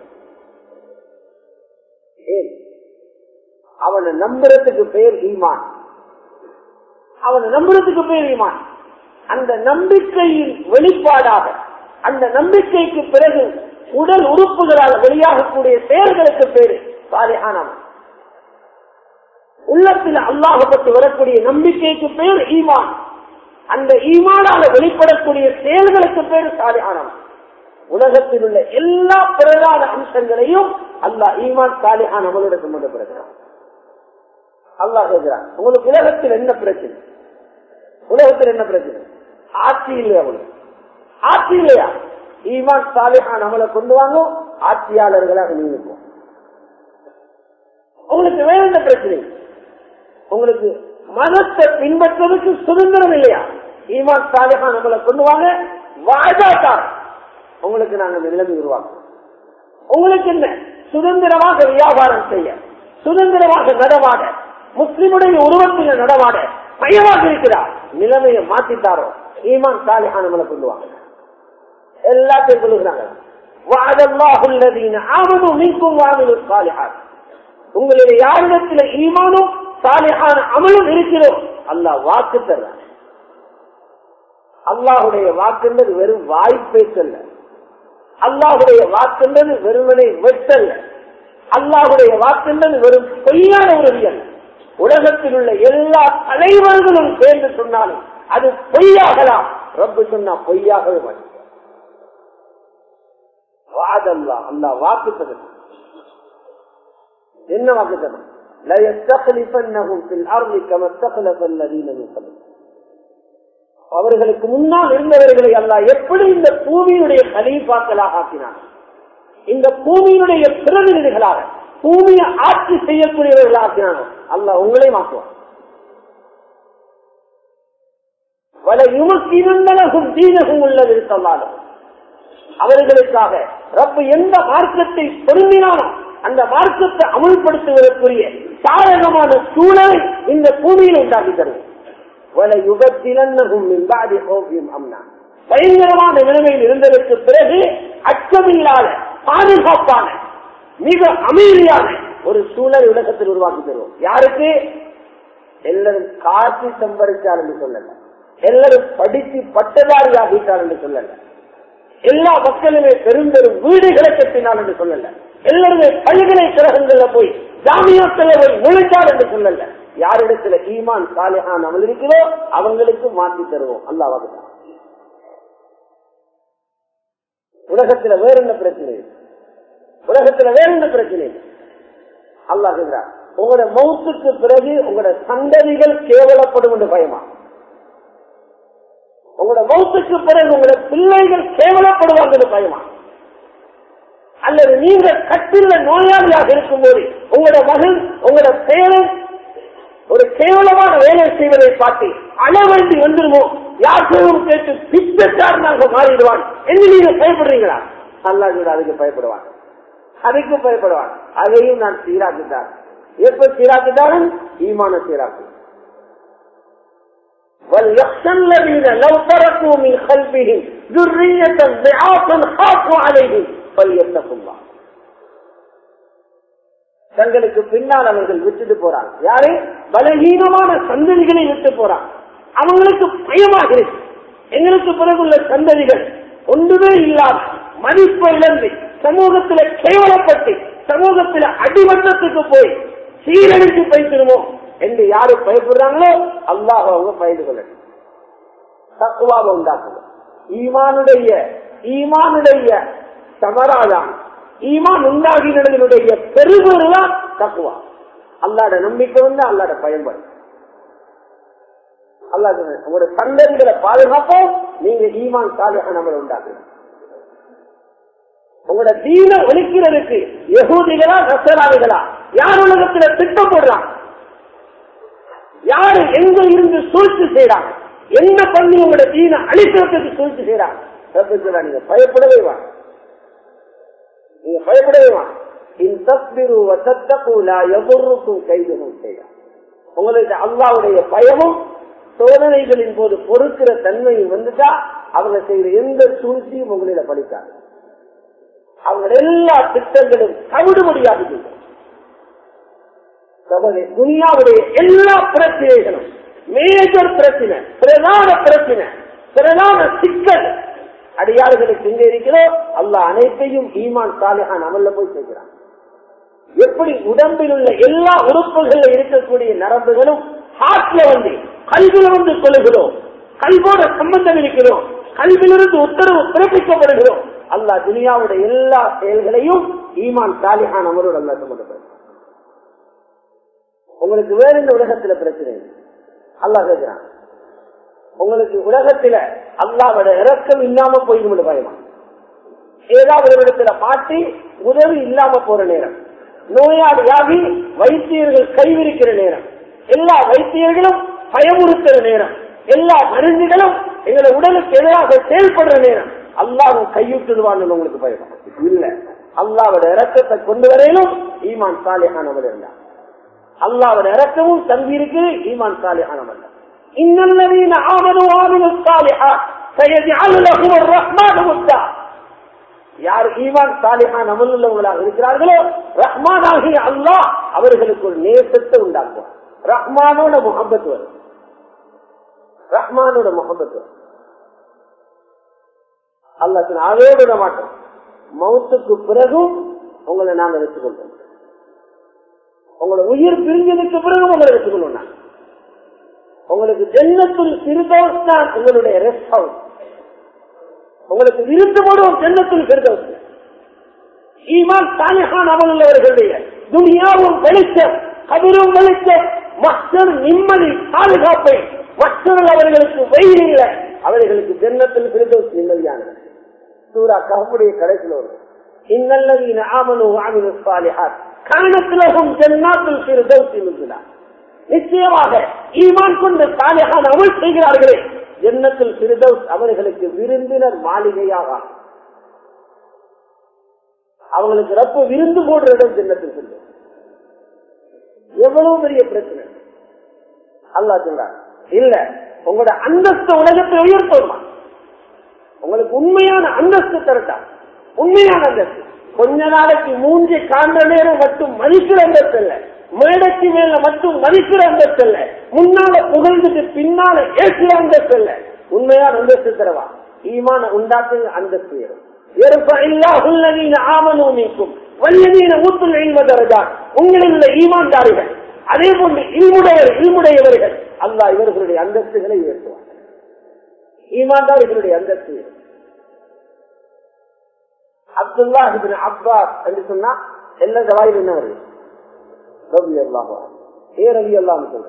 ஏன்? அவனை நம்புறதுக்கு பெயர் ஈமான். அவனை நம்புறதுக்கு பெயர் ஈமான். அந்த நம்பிக்கையின் வெளிப்பாடாக, அந்த நம்பிக்கைக்கு பிறகு உடல் உறுப்புகளால் வெளியாகக்கூடிய செயல்களுக்கு பேரு சாலிஹான அமல். உள்ளத்தில் அல்லாஹ் பற்றி வரக்கூடிய நம்பிக்கைக்கு பேர் ஈமான். அந்த ஈமானால வெளிப்படக்கூடிய செயல்களுக்கு பேரு சாலிஹான அமல். உலகத்தில் உள்ள எல்லா பிரதான அம்சங்களையும் அல்லாஹ் ஈமான் சாலிஹான அமலோட சம்பந்தப்படுகிறான். அல்லாஹ் கேட்கிறான், உங்களுக்கு உலகத்தில் என்ன பிரச்சனை? உலகத்தில் என்ன பிரச்சனை? ஆட்சி இல்லையா? உங்களுக்கு ஆட்சி இல்லையா? ஈமான் சாலிஹான அமலை கொண்டு வாங்க, ஆட்சியாளர்களாக நியமிக்கும். உங்களுக்கு வேற என்ன பிரச்சனை? உங்களுக்கு மதத்தை பின்பற்றுவதற்கு சுதந்திரம் இல்லையா? ஈமான் சாலிஹான அமலை கொண்டு வாங்க, வாஜாத்தார் உங்களுக்கு நாங்கள் நிலைமை உருவாக்குவோம். உங்களுக்கு என்ன? சுதந்திரமாக வியாபாரம் செய்ய, சுதந்திரமாக நடமாட, முஸ்லிமுடைய உருவத்தில் நடமாட பயமாக இருக்கிறார். நிலைமையை மாற்றித்தாரோ ஈமான் சாலிஹான அமலை கொண்டு வாங்க. எல்லாத்தையும் சொல்லுகிறாங்க, உங்களுடைய யாரிடத்தில் ஈமானும் சாலிஹான அமலும் இருக்கிறோம் அல்லாஹ் வாக்கு தர. அல்லாஹுடைய வாக்குன்றது வெறும் வாய்ப்பேச்சல்ல. அல்லாஹுடைய வாக்குன்றது வெறுமனை வெட்டல்ல. அல்லாஹுடைய வாக்குன்றது வெறும் பொய்யான உறுதி அல்ல. உலகத்தில் உள்ள எல்லா தலைவர்களும் சேர்ந்து சொன்னாலும் அது பொய்யாகலாம். ரப்பு சொன்னா பொய்யாகவே மாட்டேன். வாதல்லா அல்லாஹ் வாக்கு தரும். என்ன வாக்கு தரும்? அவர்களுக்கு முன்னால் இருந்தவர்களை அல்லாஹ் எப்படி இந்த பூமியுடைய கலீஃபாக்களாக ஆக்கினார், இந்த பூமியினுடைய பிரதிநிதிகளாக, பூமியை ஆட்சி செய்யக்கூடியவர்கள் ஆக்கினானோ அல்லாஹ் உங்களை மாற்றுவார். வல யுமக்கினக்கும் தீனகும் உள்ளது சொல்லாலும் அவர்களுக்காக ரப்பு எந்த மார்க்கத்தை பொருந்தினானோ அந்த மார்க்கத்தை அமுல்படுத்துவதற்குரிய சாதகமான சூழலை இந்த பூமியில் உண்டாக்கி தருவோம். பயங்கரமான நிலைமையில் இருந்ததற்கு பிறகு அச்சமில்லாத பாதுகாப்பான மிக அமைதியான ஒரு சூழல் உலகத்தில் உருவாக்கி தருவோம். யாருக்கு? எல்லாரும் காசி சம்பரித்தார் என்று சொல்லல, எல்லாரும் படித்து பட்டதாரி ஆகிட்டார் என்று சொல்லல, எல்லா மக்களுமே பெரும் பெரும் வீடுகளை கட்டினார் என்று சொல்லல, எல்லாருமே பல்கலைக்கழகங்கள்ல போய் ஜாமியாக்கள் போய் நுழைச்சார் என்று சொல்லல. யாரிடத்துல ஈமான் சாலிஹான் அமல் இருக்கிறோ அவங்களுக்கு மாற்றி தருவோம். அல்லாஹ் வாக்குதான். உலகத்துல வேற என்ன பிரச்சனை? உலகத்துல வேற என்ன பிரச்சனை? அல்லாஹ் சொல்றார், உங்களோட மௌத்துக்கு பிறகு உங்களோட சந்ததிகள் கேவலப்படும் என்று பயமா? உங்களோட மௌத்துக்கு பிறகு உங்களோட பிள்ளைகள் கேவலப்படுவாங்க என்று பயமா? அல்லது நீங்க கட்டில நோயாளியாக இருக்கும் போது உங்களோட மகன் உங்களோட பேரன் ஒரு கேவலமான வேலை செய்வதை பார்த்து அழ வேண்டி வந்துருமோ, யாருக்கும் கேட்டு பிச்சைக்காரனாக மாறிடுவான் என்று நீங்க பயப்படுறீங்களா? அல்லாஹ் அதுக்கு பயப்படுவான், அதுக்கு பயப்படுவான். அதையும் நான் சீராக்கிட்டான். எப்ப சீராக்கிட்டாலும் ஈமான சீராக்கு. தங்களுக்கு பின்னால் அவர்கள் விட்டுட்டு போறாங்க. யாரு? பலகீனமான சந்ததிகளை விட்டு போறாங்க. அவங்களுக்கு பயமாக இருக்கு. எங்களுக்கு பிறகுள்ள சந்ததிகள் ஒன்றுமே இல்லாத மதிப்பை இழந்து சமூகத்தில கேவலப்பட்டு சமூகத்தில அடிமட்டத்துக்கு போய் சீரழித்து பேசணுமோ என்று யாரு பயப்படுறாங்களோ அல்லாஹ் அவங்க பயந்து கொள்ளணும். தக்குவாக உண்டாக்கணும். ஈமானுடைய ஈமானுடைய சமராதான் ஈமான் உண்டாகினுடைய பெருகுதான் தக்குவா. அல்லாட நம்பிக்கை வந்து அல்லாட பயன்படு. அல்லாஹ் உங்களோட சந்ததிகளை பாதுகாப்போம். நீங்க ஈமான் சாலிஹான நம்மளை உண்டாக்கணும். உங்களோட தீன ஒழிக்கிறதுக்கு யகூதிகளா நஸ்ரானிகளா யார் உலகத்துல திட்டம் போடுறாங்க? யாரு எங்க இருந்து சூழ்ச்சி செய்யறாங்க? என்ன பண்ணி உங்களோட தீன அழிக்கிறதுக்கு சூழ்ச்சி செய்யறாங்க? நீங்க பயப்படவே வா, நீங்க பயப்படவே வா. உங்களுக்கு அல்லாஹ்வுடைய பயமும் சோதனைகளின் போது பொறுக்கிற தன்மையும் வந்துட்டா அவங்க செய்யற எந்த சூழ்ச்சியும் உங்களிட படித்தாங்க. அவங்க எல்லா திட்டங்களும் தவிடுபடியாக துனியாவுடைய எல்லா பிரச்சனைகளும் மேஜர் பிரச்சனை, பிரதான பிரச்சனை, பிரதான சிக்கல் அடியார்களுக்கு எங்க இருக்கிறோம்? அல்லாஹ் அனைத்தையும் ஈமான் சாலிஹான் அமல்ல போய் சேர்க்கிறான். எப்படி உடம்பில் உள்ள எல்லா உறுப்புகள்ல இருக்கக்கூடிய நரம்புகளும் ஹார்ட்ல வந்து கல்வில வந்து கொள்கிறோம், கல்வோட சம்பந்தம் இருக்கிறோம், கல்விலிருந்து உத்தரவு பிறப்பிக்கப்படுகிறோம். அல்லாஹ் துனியாவுடைய எல்லா செயல்களையும் ஈமான் சாலிஹான் அமலோடு அல்லாஹ் சம்பந்தப்படுத்த. உங்களுக்கு வேற இந்த உலகத்துல பிரச்சனை அல்லாஹ் கேட்கிறான். உங்களுக்கு உலகத்துல அல்லாஹ்வோட இரக்கம் இல்லாம போயிடும் பயமா? ஏதாவது ஒரு இடத்துல மாட்டி உதவி இல்லாம போற நேரம், நோயாளியாகி வைத்தியர்கள் கைவிரிக்கிற நேரம், எல்லா வைத்தியர்களும் பயமுறுத்துற நேரம், எல்லா மருந்துகளும் எங்களை உடலுக்கு எதிராக செயல்படுற நேரம் அல்லாஹ்வும் கையுட்டுவான்னு உங்களுக்கு பயமா? இல்ல, அல்லாஹ்வோட இரக்கத்தை கொண்டு வரையிலும் ஈமான் சாலிஹானவர் இருந்தார். அல்லாஹ்வோட இரக்கமும் தங்கி இருக்கு ஈமான் சாலிஹானவர். இன்னல்லதீன ஆமனு வஅமிலுஸ் ஸாலிஹாத் சயஜஅலு லஹுர் ரஹ்மானு வத்தா. யார் ஈமான் சாலிஹான் அமல் உள்ளவர்களாக இருக்கிறார்களோ ரஹ்மானாகிய அல்லாஹ் அவர்களுக்கு ஒரு நேசத்தை உண்டாக்குவார். ரஹ்மானோட முஹப்பத் வரும், ரஹ்மானோட முஹப்பத் வரும். அல்லாஹ் அதே விட மாட்டோம். மௌத்துக்கு பிறகும் உங்களை நாங்கள் வச்சுக்கொள்வோம். உங்களை உயிர் பிரிஞ்சதுக்கு பிறகு உங்களை வச்சுக்கொள்வோம். உங்களுக்கு ஜன்னத்துல் ஃபிர்தௌஸ் தான் உங்களுடைய ரெஸ்ட் ஹவுஸ். உங்களுக்கு விருந்து போடுவோம் ஜன்னத்துல் ஃபிர்தௌஸ். ஈமான் சாலிஹான் அமல் உள்ளவர்களுடைய துனியாவும் வெளிச்சம், கபரும் வெளிச்சம், மஹ்ஷர் நிம்மதி பாதுகாப்பை, மற்றவர்கள் அவர்களுக்கு வெயில் இல்லை, அவர்களுக்கு ஜன்னத்துல் ஃபிர்தௌஸ் நிம்மதியானது. சூரா கஹ்ஃபுடைய கடைசியில் வரும், இன்னல்லதீன ஆமனு வஅமிலுஸ் ஸாலிஹாத் கானத் லஹும் ஜன்னாத்துல் ஃபிர்தௌஸ் நுஸுலா. நிச்சயமாக ஈமான் கொண்ட சாலிஹான் அமல் செய்கிறார்களே ஜன்னத்துல் ஃபிர்தௌஸ் அவர்களுக்கு விருந்தினர் மாளிகையாக. அவங்களுக்கு ரப்பு விருந்து போடுற இடம் ஜன்னத்துல் ஃபிர்தௌஸ். எவ்வளவு பெரிய பிரச்சனை! அல்லாஹ் சொல்றார், இல்ல உங்களோட அந்தஸ்து உலகத்தை உயர்த்தோமா? உங்களுக்கு உண்மையான அந்தஸ்து தரட்டா, உண்மையான அந்தஸ்து. கொஞ்ச நாளைக்கு மூஞ்சி காண்ற நேரம் மட்டும் மதிக்கிற அந்தஸ்து இல்ல, மேடைக்கு மேல மட்டும் மதிக்கிற அந்தஸ்து இல்ல, முன்னால புகழ்ந்துட்டு பின்னால ஏசுற அந்தஸ்து இல்ல, உண்மையான அந்தஸ்து தரவா. ஈமான உண்டாக்கு அந்தஸ்து ஏறும். உங்களில் உள்ள ஈமான்தாரிகள் அதே போன்று இல்முடையவர் இல்முடையவர்கள் அல்லாஹ் இவர்களுடைய அந்தஸ்துகளை உயர்த்துவார். ஈமான்தாரிகளுடைய அந்தஸ்து அப்துல்லா இப்னு அப்பாஸ் என்று சொன்னா எல்லா ஜவாயில் என்ன வருது? ரவி அல்லாஹ் ஏ ரவி அல்லாஹ் சொல்ற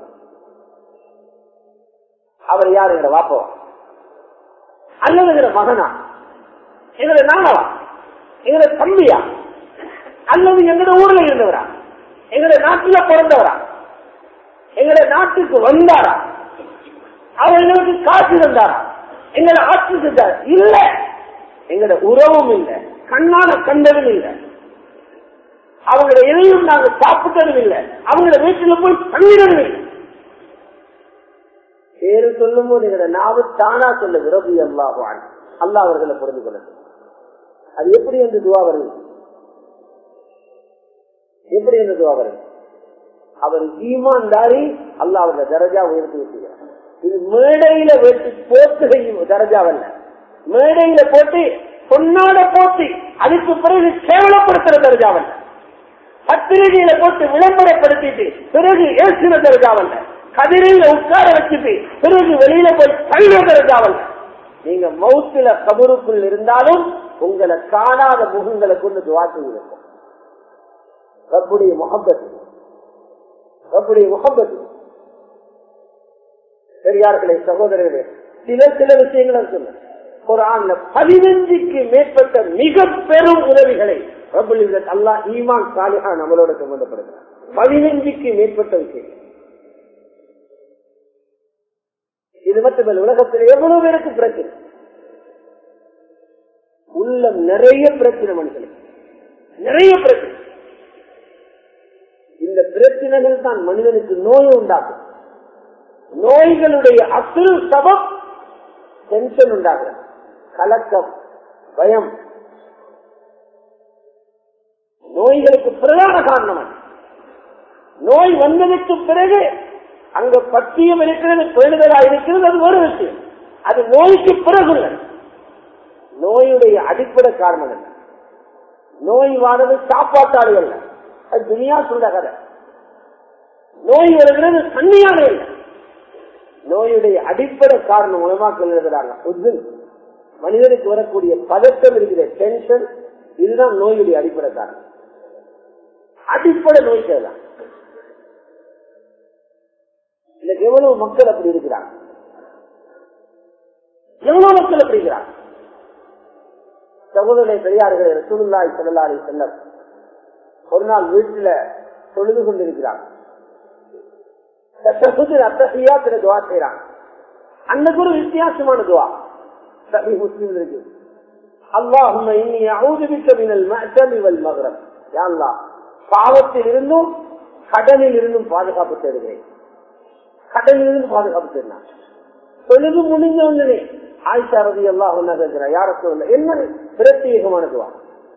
அவர் யார்? எங்க வாப்பவா அல்லது எங்க மகனா? எங்களை நானவா? எங்களை தம்பியா? அல்லது எங்களோட ஊர்ல இருந்தவரா? எங்களுடைய நாட்டுல பிறந்தவரா? எங்களுடைய நாட்டுக்கு வந்தாரா? அவர் எங்களுக்கு காட்சி தந்தாரா? எங்களை ஆட்சி செஞ்சார்? இல்ல. எங்களோட உறவும் இல்லை, கண்ணான கண்டதும் இல்லை, அவங்களோட எதையும் நாங்கள் சாப்பிட்டதும் இல்லை, அவங்களோட வீட்டில் போய் தங்கினதும் இல்லை. பேரு சொல்லும் போது எங்களோட நாவு தானா சொல்ல விரபி அல்லாஹ் அல்லா அவர்களை புரிந்து கொள்ளது. அது எப்படி என்று துவா வருது? எப்படி என்று துவா வருது? அவர் ஈமான்தாரி, அல்லாஹ் அவருடைய தரஜா உயர்த்தி வச்சுக்கிறார். இது மேடையில வெட்டி போட்டு தரஜாவல்ல, மேடையில போட்டு பொன்னாட போட்டு அதுக்கு பிறகு கேவலப்படுத்துற தரஜாவல்ல, பத்திரிகையில போட்டு விளம்பரப்படுத்திட்டு பிறகு ஏசின தரஜாவல்ல, கதிரையில உட்கார வச்சுட்டு பிறகு வெளியில போய் தள்ள தரஜாவல்ல. நீங்க மௌத்தில கபருக்குள் இருந்தாலும் உங்களை காணாத முகங்களை கொண்டு துவா செய்யும். ரப்புடைய முஹப்பத், ரப்புடைய முஹப்பத். பெரியார்களே, சகோதரர்களே, சில சில விஷயங்களை சொல்ல குர்ஆன்ல பதினஞ்சுக்கு மேற்பட்ட மிக பெரும் உதவிகளை ரப்புல் இஸ்ஸத் அல்லாஹ் ஈமான் சாலிஹா நம்மளோட சம்பந்தப்படுகிறார். பதினஞ்சுக்கு மேற்பட்ட விஷயங்கள். இது மட்டுமல்ல, உலகத்தில் எவ்வளவு பேருக்கு பிரச்சனை, உள்ளம் நிறைய பிரச்சனை, மனுஷனுக்கு நிறைய பிரச்சனை. இந்த பிரச்சனைகள் தான் மனிதனுக்கு நோயை உண்டாகும். நோய்களுடைய அசல் சபம் டென்ஷன் உண்டாகிறது, கலக்கம், பயம். நோய்களுக்கு பிரதான காரணம் நோய் வந்ததற்கு பிறகு அங்க பத்தியம் இருக்கிறது, பேணுதலா இருக்கிறது, அது ஒரு விஷயம். அது நோய்க்கு பிறகு நோயுடைய அடிப்படை காரணம் என்ன? நோய் வானது சாப்பாட்டாளிகள், அது துனியா சொல்ற கதை. நோய் வருகிறது தண்ணியான இல்லை. நோயுடைய அடிப்படை காரணம் உலமாக்கள் எழுதுறாங்க. மனிதனுக்கு வரக்கூடிய பதட்டம் இருக்கிற டென்ஷன், இதுதான் நோயுடைய அடிப்படை காரணம். அடிப்படை நோய்கள் தான். இன்னைக்கு எவ்வளவு மக்கள் அப்படி இருக்கிறாங்க, எவ்வளவு மக்கள் அப்படி இருக்கிறாங்க. சகோதரனை பெரியார்கள் ரசூலுல்லாஹி ஸல்லல்லாஹு அலைஹி வஸல்லம் ஒரு நாள் வீட்டுல தொழுது கொண்டிருக்கிறாங்க. துவா செய்யறாங்க. அன்னைக்கு ஒரு வித்தியாசமான துவா சஹீஹ் முஸ்லிம் இருக்கு. அல்லாஹும்ம இன்னி அஊது பிக்க மினல் மஅதமி வல் மக்ரப். யா அல்லாஹ், பாவத்தில் இருந்தும் கடனில் இருந்தும் பாதுகாப்பு தேடுகிறேன். கடனில் இருந்து பாதுகாப்பு தேடினான். தொழுது முடிஞ்ச உடனே ஆயிஷா ரலியல்லாஹு அன்ஹா கேட்கிறார், யா ரசூலல்லாஹ், என்ன பிரத்யேகமான துவா?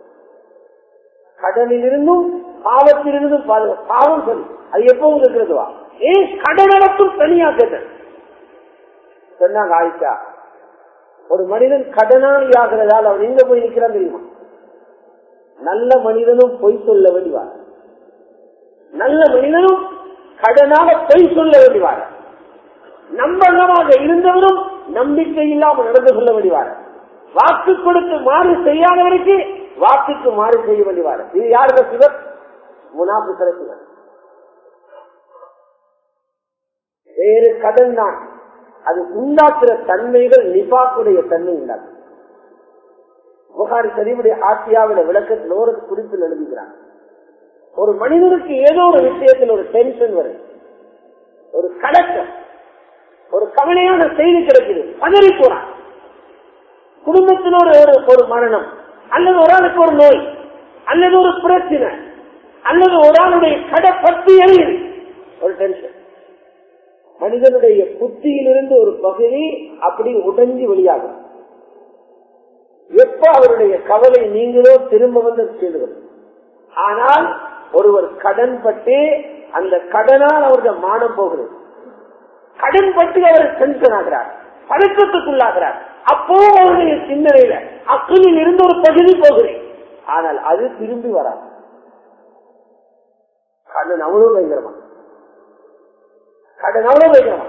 கடனில் இருந்தும் பாவத்தில் இருந்தும் பாதுகாப்பு. பாவம் சொல்லி அது எப்பவும் கேட்கிறதுவா? ஏன் கடனத்தும் தனியா கேட்ட சொன்னாங்க ஆயிஷா, ஒரு மனிதன் கடனாளி ஆகிறதால் அவன் எங்க போய் நிற்கிறான் தெரியுமா? நல்ல மனிதனும் பொய் சொல்ல வேண்டிவார், நல்ல மனிதனும் கடனால பொய் சொல்ல வேண்டிவார், நம்பகமாக இருந்தவரும் நம்பிக்கை இல்லாமல் நடந்து கொள்ள வேண்டிவார், வாக்கு கொடுத்து மாறு செய்யாதவருக்கு வாக்குக்கு மாறு செய்ய வேண்டிவார். இது யாருடைய சிவர்? முனாஃபிக்குற சிவர். வேறு கடன் தான் அது உண்டாக்குற தன்மைகள் நிபாக்குடைய தன்மை உண்டாக்கும். புகாரி ஷரீஃபுடைய ஆசியாவில விளக்கத்தில் ஒரு குறிப்பில் எழுதுகிறார், ஒரு மனிதனுக்கு ஏதோ ஒரு விஷயத்தில் ஒரு டென்ஷன் வரும், ஒரு கலக்கம், ஒரு கவலையான செய்தி கிடைக்குது, பதறி போறான். குடும்பத்தில் ஒரு ஒரு மரணம், அல்லது ஒரு ஆளுக்கு ஒரு நோய், அல்லது ஒரு பிரச்சனை, அல்லது ஒரு ஆளுடைய கடை பற்றி எறியுது, ஒரு டென்ஷன். மனிதனுடைய புத்தியிலிருந்து ஒரு பகுதி அப்படி உடைஞ்சு வெளியாகும். எப்ப அவருடைய கவலை நீங்களோ திரும்ப வந்து சேர்ந்து. ஆனால் ஒருவர் கடன் பட்டு அந்த கடனால் அவருடைய மானம் போகிறது, கடன் பட்டு அவர் டென்ஷன் ஆகிறார், பதற்றத்துக்குள்ளாகிறார். அப்போ அவருடைய சிந்தனையில அக்கலில் இருந்து ஒரு பகுதி போகிறேன், ஆனால் அது திரும்பி வராது. கடன் அவ்வளவு பயங்கரமா, கடன் அவ்வளவு பயங்கரமா.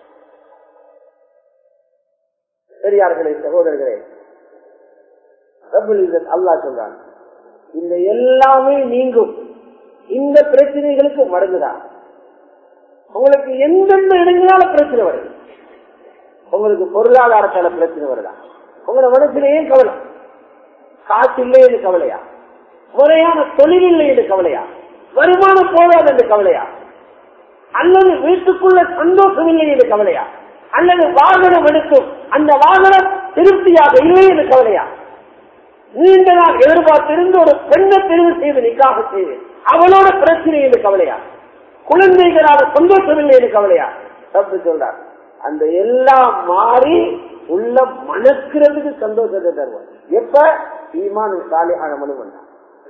பெரியார்களே, சகோதரர்களே, அல்லாஹ் சொல்றான், இந்த எல்லாமே நீங்கும். இந்த பிரச்சனைகளுக்கு மடங்குதான். உங்களுக்கு எந்தெந்த இடங்களால பிரச்சனை வருது, உங்களுக்கு பொருளாதாரத்தால பிரச்சனை வருதா, உங்களோட மனசுல ஏன் கவலை? காசு இல்லை என்று கவலையா, முறையான தொழில் இல்லை என்று கவலையா, வருமானம் போதாது என்று கவலையா, அல்லது வீட்டுக்குள்ள சந்தோஷம் இல்லை என்று கவலையா, அல்லது வாகனம் எடுக்கும் அந்த வாகனம் திருப்தியாக இல்லை என்று கவலையா, நீண்ட நாள் எதிர்பார்த்திருந்து ஒரு பெண்ணை தெரிவு செய்து நிக்காக செய்து அவளோட பிரச்சனை என்று கவலையா, குழந்தைகளாக சந்தோஷம் இல்லை என்று கவலையா? தப்பு சொல்றார். அந்த எல்லாம் மாறி உள்ள மணக்கிறதுக்கு சந்தோஷத்தை தருவார். எப்ப ஈமான் சாலிஹான அமல் பண்ணா,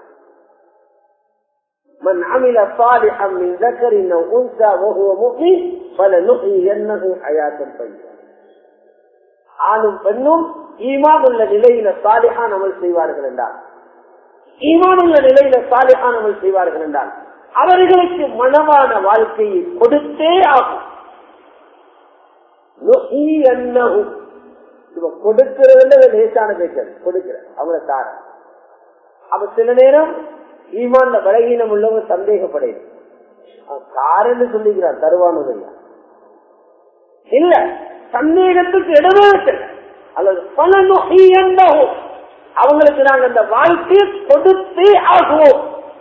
من عمل صالحا من ذكر أو أنثى وهو مؤمن فلنحيينه حياة طيبة. ஆணும் பெண்ணும் ஈமான் உள்ள நிலையில சாலிஹான அமல் செய்வார்கள் என்றால், ஈமான் உள்ள நிலையில சாலிஹான அமல் செய்வார்கள் என்றால் அவர்களுக்கு மனமான வாழ்க்கையை கொடுத்தே ஆகும். கொடுக்கிறது லேசான பேச்சல் கொடுக்கிற அவங்கள தார. அப்ப சில நேரம் ஈமான்ல பலகீனம் உள்ளவங்க சந்தேகப்படையும், தாரன்னு சொல்லிக்கிறார் தருவானு இல்ல, சந்தேகத்துக்கு இடமே அல்லது பல நோய் அவங்களுக்கு நாங்கள் அந்த வாழ்க்கையை கொடுத்தே ஆகுவோம்.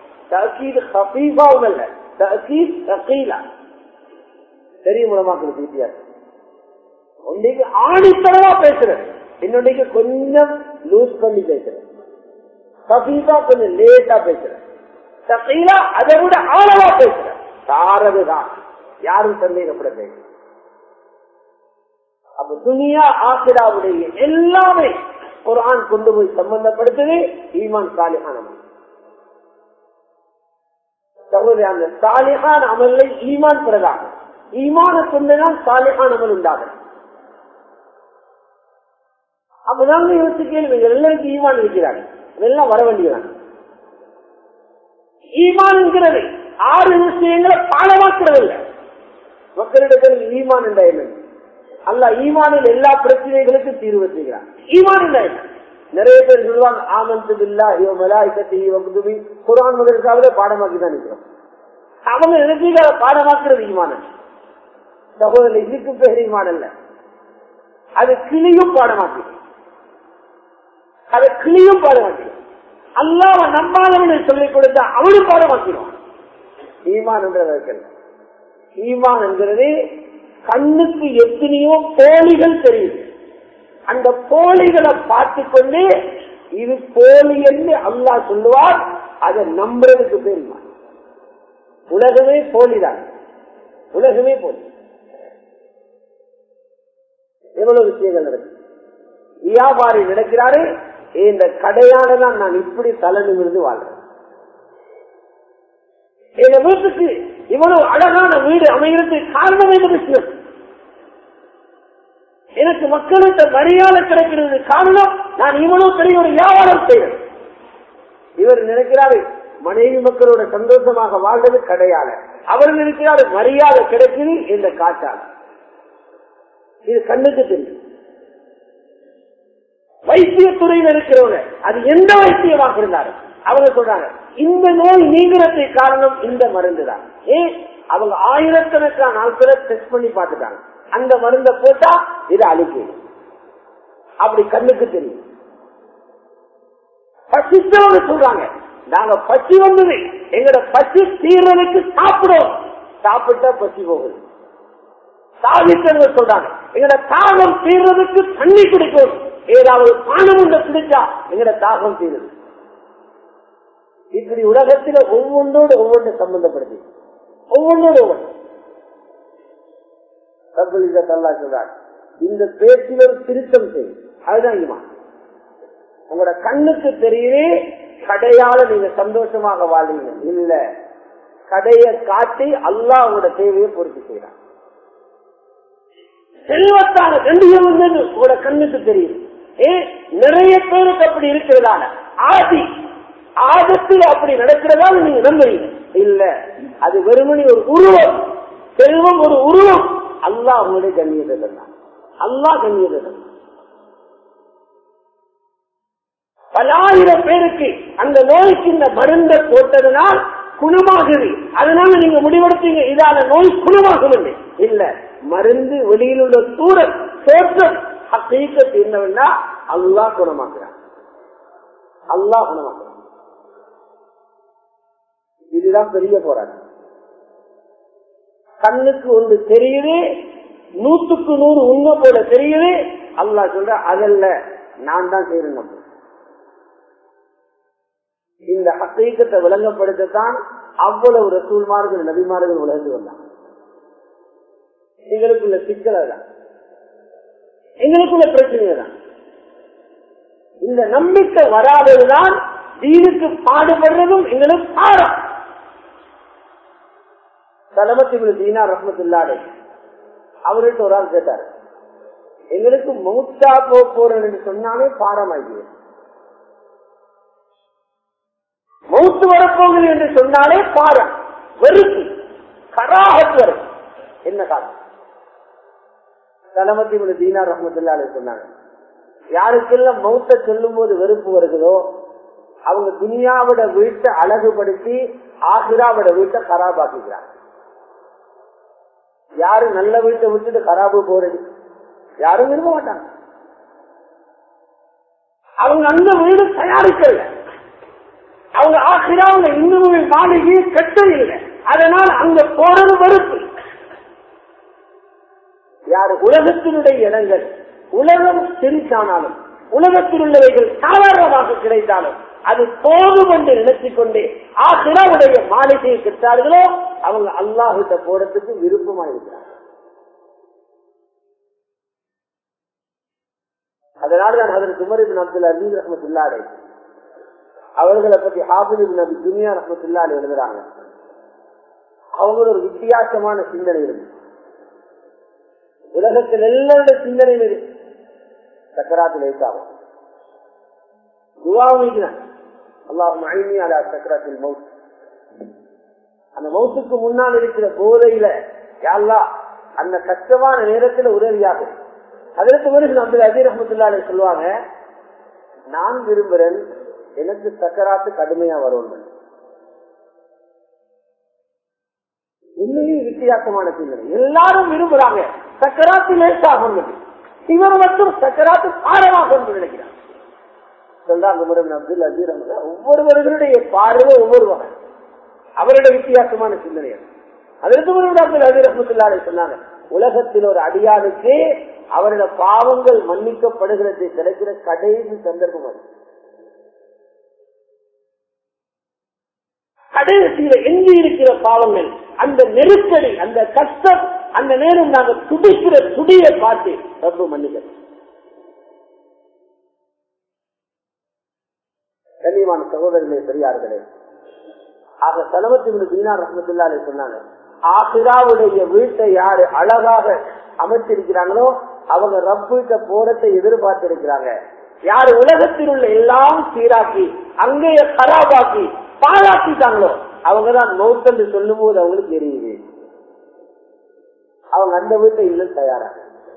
தெரியும் மூலமாக்களுக்கு வித்தியாசம். ஒன்றைக்கு ஆணித்தரமா பேசுறேன், இன்னொன்றைக்கு கொஞ்சம் லூஸ் பண்ணி பேசுறேன். சபீபா கொஞ்சம் லேட்டா பேசுறேன், சகீலா அதை விட ஆழமா பேசுறேன். தாரதுதான் யாரும் சந்தேகப்பட பேசுறேன். அப்ப துனியா ஆசிராவுடைய எல்லாமே குர்ஆன் கொண்டு போய் சம்பந்தப்படுத்துது ஈமான் சாலிஹான அமல். அந்த சாலிஹான் அமல்ல ஈமான் பிரதானம். ஈமான கொண்டுதான் சாலிஹான் அமல் உண்டாகும். அப்பதாங்க யோசிச்சு கேள்வி, எல்லாருக்கும் ஈமான் இருக்கிறாங்க, இதெல்லாம் வர வேண்டியதான். ஈமான்ங்கிறது ஆறு விஷயங்களை பாடமாக்குறது இல்லை. மக்களிடத்தில் ஈமான் என்ற என்ன? அல்லாஹ் ஈமானில் எல்லா பிரச்சனைகளுக்கும் தீர்வு செய்கிறான். ஈமான் என்ன? நிறைய பேர் சொல்லுவாங்க ஆமன்து பில்லாஹி வ மலாயிகத்திஹி வ குதுபிஹி, குர்ஆன் முதற்காக பாடமாக்கி தான் இருக்கிறோம். அவங்க நினைச்சீங்க பாடமாக்குறது ஈமான். சகோதரர், இதுக்கு பேர் ஈமான் அல்ல, அது கிளியும் பாடமாக்கி, அது கிளியும் பாடமாக்கி. அல்லாஹ் நம்பாதவனை சொல்லிக் கொடுத்தா அவனும் பாடமாக்கிடுவான். ஈமான் என்ற ஈமான் என்கிறது கண்ணுக்கு எத்தனையோ போலிகள் தெரியுது, அந்த போலிகளை பார்த்து கொண்டு இது போலி என்று அல்லாஹ் சொல்லுவார். அதை நம்புறதுக்கு பேர் ஈமான். உலகமே போலிதான், உலகமே போலி. எவ்வளவு விஷயங்கள் நடக்கும். வியாபாரி நடக்கிறாரு, இந்த கடையானதான் நான் இப்படி தலை நிமிர்ந்து வாழ்றேன், எங்க வீட்டுக்கு இவ்வளவு அழகான வீடு அமைகிறதுக்கு காரணம் என்ன விஷயம், எனக்கு மக்களுக்கு மரியாதை கிடைக்கிறது காரணம் நான் இவ்வளவு பெரிய ஒரு வியாபாரம் செய்வேன். இவர் நினைக்கிறாரு மனைவி மக்களோட சந்தோஷமாக வாழ்றது கடையால, அவர் நினைக்கிறாரு மரியாதை கிடைக்குது இந்த காற்றால. இது கண்ணுக்கு தெரியும். வைத்தியத்துறையில் இருக்கிறவங்க அது எந்த வைத்தியமாக இருந்தாலும் அவங்க சொல்றாங்க இந்த நோய் நீங்கிறதுக்கு காரணம் இந்த மருந்து தான். ஏன்? அவங்க ஆயிரக்கணக்கான நாட்களை டெஸ்ட் பண்ணி பார்த்துட்டாங்க, அந்த மருந்தை போட்டா இதை அழிக்குது. அப்படி கண்ணுக்கு தெரியும். பசித்தவங்க சொல்றாங்க நாங்க பசி வந்தது எங்களோட பசி தீர்றதுக்கு சாப்பிடும், சாப்பிட்டா பசி போகுது. சாதித்தவங்க சொல்றாங்க எங்களோட தாகம் தீர்றதுக்கு தண்ணி குடிக்கும், ஏதாவது பானம் ஒன்று குடிச்சா எங்களோட தாகம் தீருது. இப்படி உலகத்தில் ஒவ்வொன்றோடு ஒவ்வொன்று சம்பந்தப்படுத்தி ஒவ்வொன்றோடு ஒவ்வொன்று சொல்றாங்க. இந்த பேச்சில் ஒரு திருத்தம் செய்யும், அதுதான் ஈமான். உங்களோட கண்ணுக்கு தெரியுது கடையால நீங்க சந்தோஷமாக வாழ்வீங்க இல்ல, கடையை காட்டி அல்லாஹ் உங்களோட தேவையை பூர்த்தி செய்யறான். செல்வத்தான கண்டியம் உங்களோட கண்ணுக்கு தெரியுது. ஏ நிறைய பேருக்கு அப்படி இருக்கிறதால ஆதி ஆபத்தில் அப்படி நடக்கிறதால நீங்க நம்புறீங்க இல்ல, அது வெறுமனி ஒரு உருவம், செல்வம் ஒரு உருவம். அல்லாஹ் உங்களுடைய கண்ணியத்தை தந்தான், அல்லாஹ் கண்ணியத்தை தந்தான். பலாயிரம் பேருக்கு அந்த நோய்க்கு இந்த மருந்தை போட்டதுனால் குணமாகுது. அதனால நீங்க முடிவெடுத்தீங்க இதால நோய் குணமாகும். இல்ல, மருந்து வெளியில் உள்ள தூரம் தோற்றம் ஹக்கீகத் என்னவென்னா அல்லாஹ் குணமாக்குறான். அல்லாஹ் குணமாக்குறான். இதுதான் பெரிய போராட்டம். கண்ணுக்கு ஒன்று தெரியுது, நூற்றுக்கு நூறு உண்மை போல தெரியுது. அல்லாஹ் சொல்ற அதல்ல, நான் தான் செய்யணும். இந்த ஹக்கீகத்தை விளங்கப்படுத்தத்தான் அவ்வளவு ரசூல்மார்கள் நபிமார்கள் உலர்ந்து வந்தாங்க. எங்களுக்குள்ள சிக்கலை தான், எங்களுக்குள்ள பிரச்சனை தான். இந்த நம்பிக்கை வராததுதான் தீனுக்கு பாடுபடுறதும் எங்களுக்கு பாடம். சலமத்திபுல் தீனார் ரஹ்மத்துல்லாஹி அவர்கிட்ட ஒரு ஆள் கேட்டார், எங்களுக்கு மௌத்தா போறேன் என்று சொன்னாலே பாடமாகிறது, மௌத்து வரப்போகுது என்று சொன்னாலே பாடம், வெறுப்பு, கராகத் வரும். என்ன காரணம்? சலமத்திபுல் தீனார் ரஹ்மத்துல்லாஹி சொன்னாங்க, யாருக்கெல்லாம் மௌத்த சொல்லும் போது வெறுப்பு வருகிறதோ அவங்க துனியாவோட வீட்டை அழகுபடுத்தி ஆகிராவோட வீட்டை கராபாக்குகிறாங்க. யாரு நல்ல வீட்டை விட்டுட்டு கராபு போறது? யாரும் விரும்ப மாட்டாங்க. அவங்க அந்த வீடு தயாரிக்கல, அவங்க ஆகிராவுல இன்னும் மாளிகை கட்டது இல்லை, அதனால் அங்க போறது வெறுப்பு. யாரு உலகத்தினுடைய இடங்கள், உலகம் சிரிச்சானாலும் உலகத்தில் உள்ளவைகள் சாதாரணமாக கிடைத்தாலும் அது போதும் என்று நினைத்துக் கொண்டே ஆகிராவுடைய மாளிகையை கட்டார்களோ அவங்க அல்லாஹ்விட்ட போறதுக்கு விருப்பமா இருக்கிறார். அதனால்தான் ஹஜ்ரத் உமர் இப்னு அப்துல் அஸீஸ் ரஹ்மத்துல்லாஹி அலைஹி அவர்களை பற்றி ஹாஃபிஸ் இப்னு அபி துன்யா ரஹ்மத்துல்லாஹி அலைஹி எழுதுறாங்க, அவங்க ஒரு வித்தியாசமான சிந்தனை இருக்கு. உலகத்தில் எல்லாருடைய சிந்தனை இருக்கு. சக்கராத்தில் இருக்காங்க, துஆவுகிறான், அல்லாஹும்ம ஐனி அலா சக்கராத்தில் மௌத். அந்த மௌத்துக்கு முன்னால் இருக்கிற போதையில யா அல்லாஹ் அந்த கஷ்டமான நேரத்தில் உதவியாக. அதற்கு பிறகு அப்துல் அஸீஸ் ரஹ்மத்துல்லாஹி அலைஹி சொல்லுவாங்க, நான் விரும்புறேன் எனக்கு சக்கராத்து கடுமையா வரும். உண்மையும் வித்தியாசமான சிந்தனை. எல்லாரும் விரும்புறாங்க சக்கராத்து லேசாகும், இவர் மட்டும் சக்கராத்து பாரமாக நினைக்கிறார். சொல்றாங்க உமர் இப்னு அப்துல் அஸீஸ் ஒவ்வொருவர்களுடைய பார்வை ஒவ்வொரு வகை, அவருடைய வித்தியாசமான சிந்தனை. அதற்கு உமர் அப்துல் அஸீஸ் ரஹ்மத்துல்லாஹி அலைஹி சொன்னாங்க, உலகத்தில் ஒரு அடியானுக்கு அவருடைய பாவங்கள் மன்னிக்கப்படுகிறது கிடைக்கிற கடைசி சந்தர்ப்பம் அது. கடைசியில எஞ்சி இருக்கிற பாவங்கள், அந்த நெருக்கடி, அந்த கஷ்டம், அந்த நேரம் நாங்கள் துடிக்கிற துடியை பார்த்து ரப்பு மன்னிக்க. கண்ணியமான சகோதரர்களே, பெரியார்களே, ஆக சலமத்து தீனார் ரஹ்மத்துல்லாஹி அலைஹி சொன்னாங்க, ஆகிராவுடைய வீட்டை யாரு அழகாக அமைச்சிருக்கிறாங்களோ அவங்க ரப்பிட்ட போறதை எதிர்பார்த்து இருக்கிறாங்க. யாரு உலகத்தில் உள்ள எல்லாம் சீராக்கி அங்கேயே கராபாக்கி பாழாக்கிட்டாங்களோ அவங்கதான் மௌத்தென்று சொல்லும் போது அவங்களுக்கு தெரியுது, அவங்க அந்த வீட்டை இன்னும் தயாராக.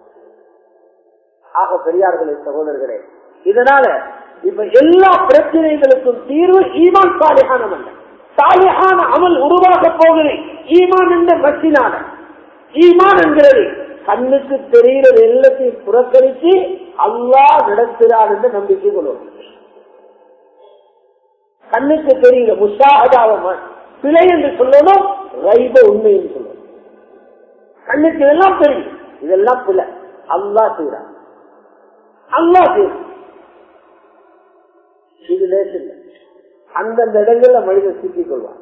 ஆக பெரியார்களே, சகோதரர்களே, இதனால இப்ப எல்லா பிரச்சனைகளுக்கும் தீர்வு ஈமான் சாலிஹான அமல். சாலிஹான அமல் உருவாக போகுது ஈமான் என்ற மத்தினால. ஈமான் என்கிறது கண்ணுக்கு தெரிகிறது எல்லாத்தையும் புறக்கணித்து அல்லாஹ் நடத்துகிறார் என்ற நம்பிக்கை கொள்வோம். கண்ணுக்கு தெரிகிற முஷாஹதாவை பிழை என்று சொல்லணும், ரைப உண்மை என்று சொல்லணும். கண்ணுக்கு இதெல்லாம் தெரியும், இதெல்லாம் பிழை, அல்லாஹ் செய்கிறார், அல்லாஹ் செய்கிறார். இது லேசில்ல, அந்தந்த இடங்கள்ல மனிதன் சிக்கிக் கொள்வார்.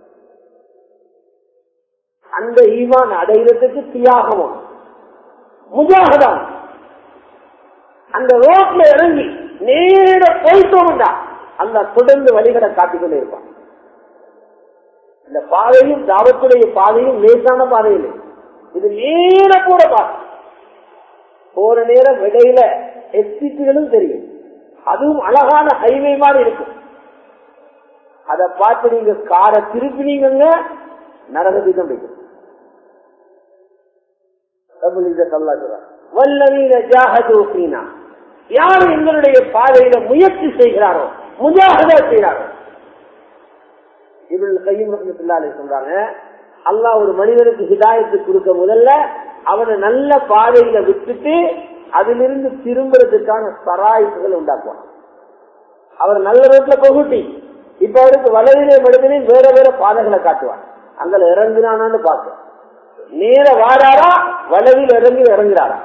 அந்த ஈமான் அடைகிறதுக்கு தியாகமும் முஜாஹதான். அந்த ரோட்ல இறங்கி நேர போயிட்டோம்டா அந்த தொடர்ந்து வழிகளை காட்டிக்கொண்டே இருப்பான். இந்த பாதையும் தாவத்துடைய பாதையும் லேசான பாதையில், இது நேர போற பாதை. போற நேரம் இடையில எக்ஸிட்டுகளும் தெரியும், அதுவும் அழகான ஹைவே மாதிரி இருக்கும். அதை பார்த்து நீங்க காரை திருப்பினீங்க நரகத்துக்கு தான் போய்க்கும். வல்லவீன ஜாஹது ஃபீனா யார் எங்களுடைய பாதையில முயற்சி செய்கிறாரோ, முஜாஹதா செய்கிறாரோ. இப்னு கையிம் ரஹ்மத்துல்லாஹி அலைஹி சொல்றாங்க, அல்லாஹ் ஒரு மனிதனுக்கு ஹிதாயத்து கொடுக்க முதல்ல அவனை நல்ல பாதையில விட்டுட்டு அதிலிருந்து திரும்புறதுக்கான சராய்ப்புகள் உண்டாக்குவான். அவர் நல்ல ரோட்ல போகுட்டி இப்ப அவருக்கு வலதிலே மனிதனே வேற வேற பாதைகளை காட்டுவான். அங்க இறங்குனானு பார்க்க நேர வாராரா, வலவில் இறங்கி இறங்குறாரா.